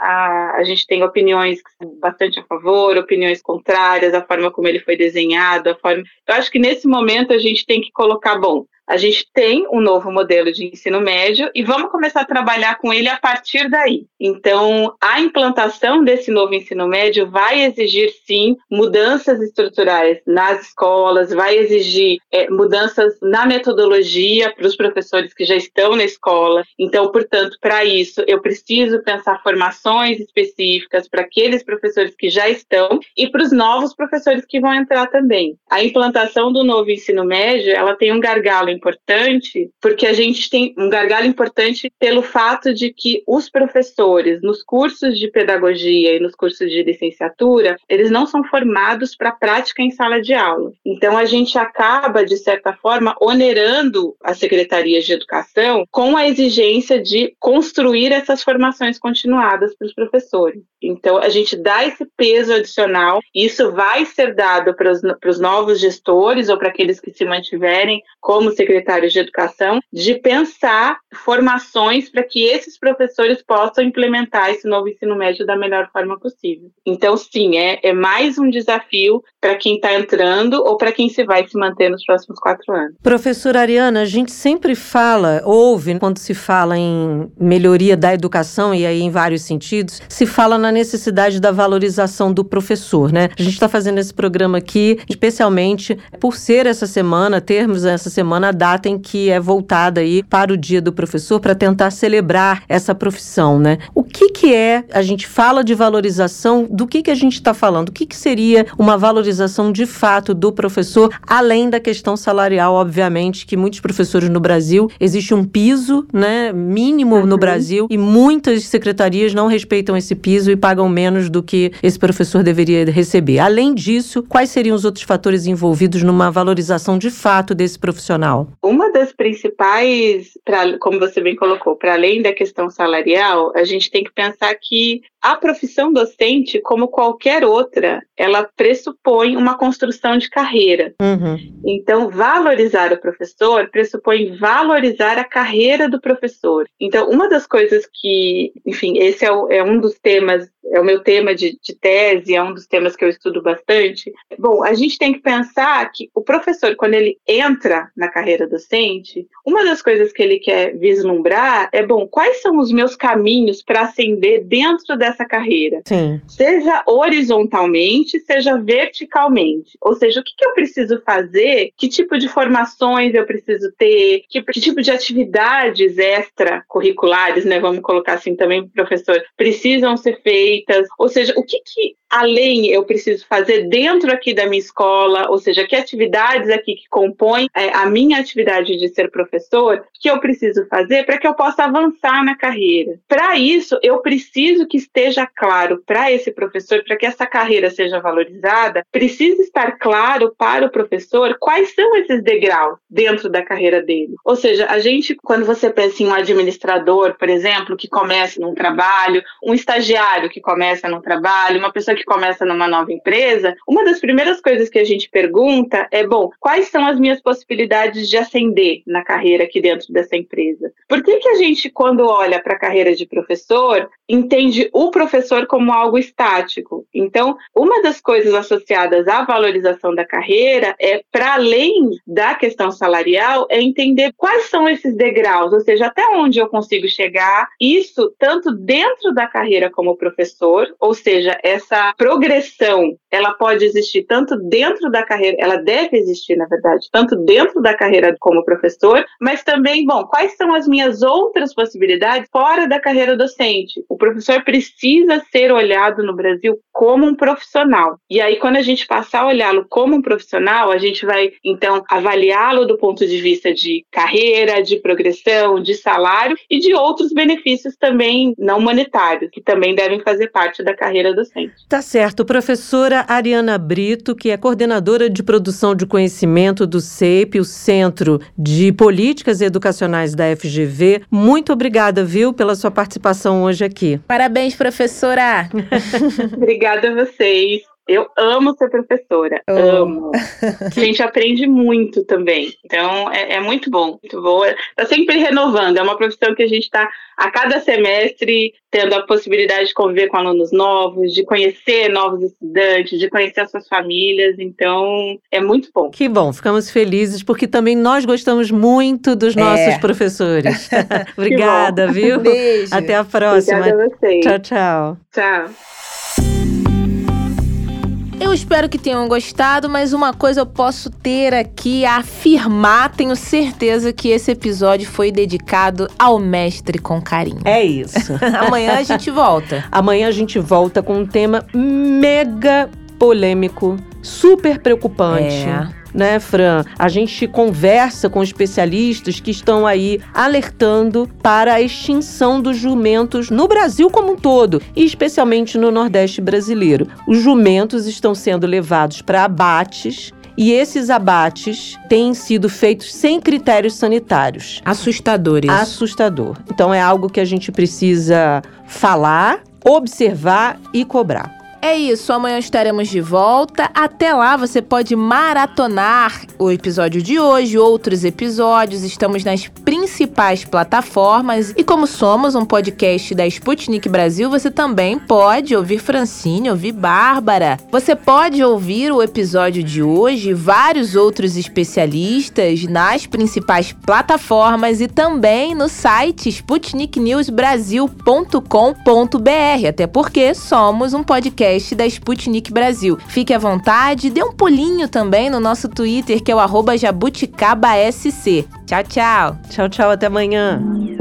a gente tem opiniões bastante a favor, opiniões contrárias, a forma como ele foi desenhado, Eu acho que nesse momento a gente tem que colocar, a gente tem um novo modelo de ensino médio e vamos começar a trabalhar com ele a partir daí. Então, a implantação desse novo ensino médio vai exigir, sim, mudanças estruturais nas escolas, vai exigir mudanças na metodologia para os professores que já estão na escola. Então, portanto, para isso, eu preciso pensar formações específicas para aqueles professores que já estão e para os novos professores que vão entrar também. A implantação do novo ensino médio, ela tem um gargalo importante, porque a gente tem um gargalo importante pelo fato de que os professores, nos cursos de pedagogia e nos cursos de licenciatura, eles não são formados para prática em sala de aula. Então, a gente acaba, de certa forma, onerando as secretarias de educação com a exigência de construir essas formações continuadas para os professores. Então, a gente dá esse peso adicional, e isso vai ser dado para os novos gestores ou para aqueles que se mantiverem como secretários de educação, de pensar formações para que esses professores possam implementar esse novo ensino médio da melhor forma possível. Então, sim, é mais um desafio para quem está entrando ou para quem vai se manter nos próximos 4 anos.
Professora Ariana, a gente sempre ouve, quando se fala em melhoria da educação, e aí em vários sentidos, se fala na necessidade da valorização do professor, né? A gente está fazendo esse programa aqui, especialmente por ser termos essa semana a data em que é voltada aí para o Dia do Professor, para tentar celebrar essa profissão, né? O que é, a gente fala de valorização, do que a gente está falando? O que seria uma valorização de fato do professor, além da questão salarial, obviamente, que muitos professores no Brasil, existe um piso, né, mínimo no Brasil, e muitas secretarias não respeitam esse piso e pagam menos do que esse professor deveria receber. Além disso, quais seriam os outros fatores envolvidos numa valorização de fato desse profissional?
Uma das principais, como você bem colocou, para além da questão salarial, a gente tem que pensar que a profissão docente, como qualquer outra, ela pressupõe uma construção de carreira. Então, valorizar o professor pressupõe valorizar a carreira do professor. Então, uma das coisas que, enfim, esse é um dos temas, é o meu tema de tese, é um dos temas que eu estudo bastante. Bom, a gente tem que pensar que o professor, quando ele entra na carreira docente, uma das coisas que ele quer vislumbrar é, quais são os meus caminhos para ascender dentro dessa carreira?
Sim.
Seja horizontalmente, seja verticalmente. Ou seja, o que eu preciso fazer, que tipo de formações eu preciso ter, que tipo de atividades extracurriculares, né, vamos colocar assim também, professor, precisam ser feitas, ou seja, o que além eu preciso fazer dentro aqui da minha escola, ou seja, que atividades aqui que compõem a minha atividade de ser professor, que eu preciso fazer para que eu possa avançar na carreira. Para isso, eu preciso que esteja claro para esse professor, para que essa carreira seja valorizada, precisa estar claro para o professor quais são esses degraus dentro da carreira dele. Ou seja, quando você pensa em um administrador, por exemplo, que começa num trabalho, um estagiário que começa num trabalho, uma pessoa que começa numa nova empresa, uma das primeiras coisas que a gente pergunta é, quais são as minhas possibilidades de ascender na carreira aqui dentro dessa empresa? Por que a gente, quando olha para a carreira de professor, entende o professor como algo estático? Então, uma das coisas associadas à valorização da carreira é, para além da questão salarial, é entender quais são esses degraus, ou seja, até onde eu consigo chegar, isso tanto dentro da carreira como professor, ou seja, essa progressão, ela pode existir tanto dentro da carreira, ela deve existir, na verdade, tanto dentro da carreira como professor, mas também, quais são as minhas outras possibilidades fora da carreira docente? O professor precisa ser olhado no Brasil como um profissional. E aí, quando a gente passar a olhá-lo como um profissional, a gente vai, então, avaliá-lo do ponto de vista de carreira, de progressão, de salário e de outros benefícios também não monetários, que também devem fazer parte da carreira docente.
Tá certo. Professora Ariana Brito, que é coordenadora de produção de conhecimento do CEIP, o Centro de Políticas Educacionais da FGV, muito obrigada, viu, pela sua participação hoje aqui.
Parabéns, professora!
Obrigada a vocês. Eu amo ser professora, amo. A gente aprende muito também, então é muito bom, muito boa. Está sempre renovando, é uma profissão que a gente está a cada semestre tendo a possibilidade de conviver com alunos novos, de conhecer novos estudantes, de conhecer as suas famílias, então é muito bom.
Que bom, ficamos felizes porque também nós gostamos muito dos nossos professores. Obrigada, viu?
Beijo.
Até a próxima.
Obrigada a vocês.
Tchau, tchau.
Tchau.
Eu espero que tenham gostado, mas uma coisa eu posso ter aqui a afirmar, tenho certeza que esse episódio foi dedicado ao mestre com carinho.
É isso.
Amanhã a gente volta.
Amanhã a gente volta com um tema mega polêmico, super preocupante. Né, Fran? A gente conversa com especialistas que estão aí alertando para a extinção dos jumentos no Brasil como um todo, e especialmente no Nordeste brasileiro. Os jumentos estão sendo levados para abates, e esses abates têm sido feitos sem critérios sanitários.
Assustadores.
Assustador. Então é algo que a gente precisa falar, observar e cobrar.
É isso, amanhã estaremos de volta. Até lá, você pode maratonar o episódio de hoje, outros episódios. Estamos nas principais plataformas. E como somos um podcast da Sputnik Brasil, você também pode ouvir Francine, ouvir Bárbara. Você pode ouvir o episódio de hoje e vários outros especialistas nas principais plataformas e também no site sputniknewsbrasil.com.br. Até porque somos um podcast da Sputnik Brasil. Fique à vontade, dê um pulinho também no nosso Twitter, que é o @jabuticabasc. Tchau, tchau.
Tchau, tchau, até amanhã.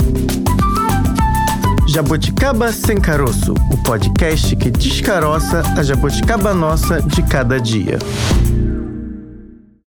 Jabuticaba Sem Caroço, o podcast que descaroça a jabuticaba nossa de cada dia.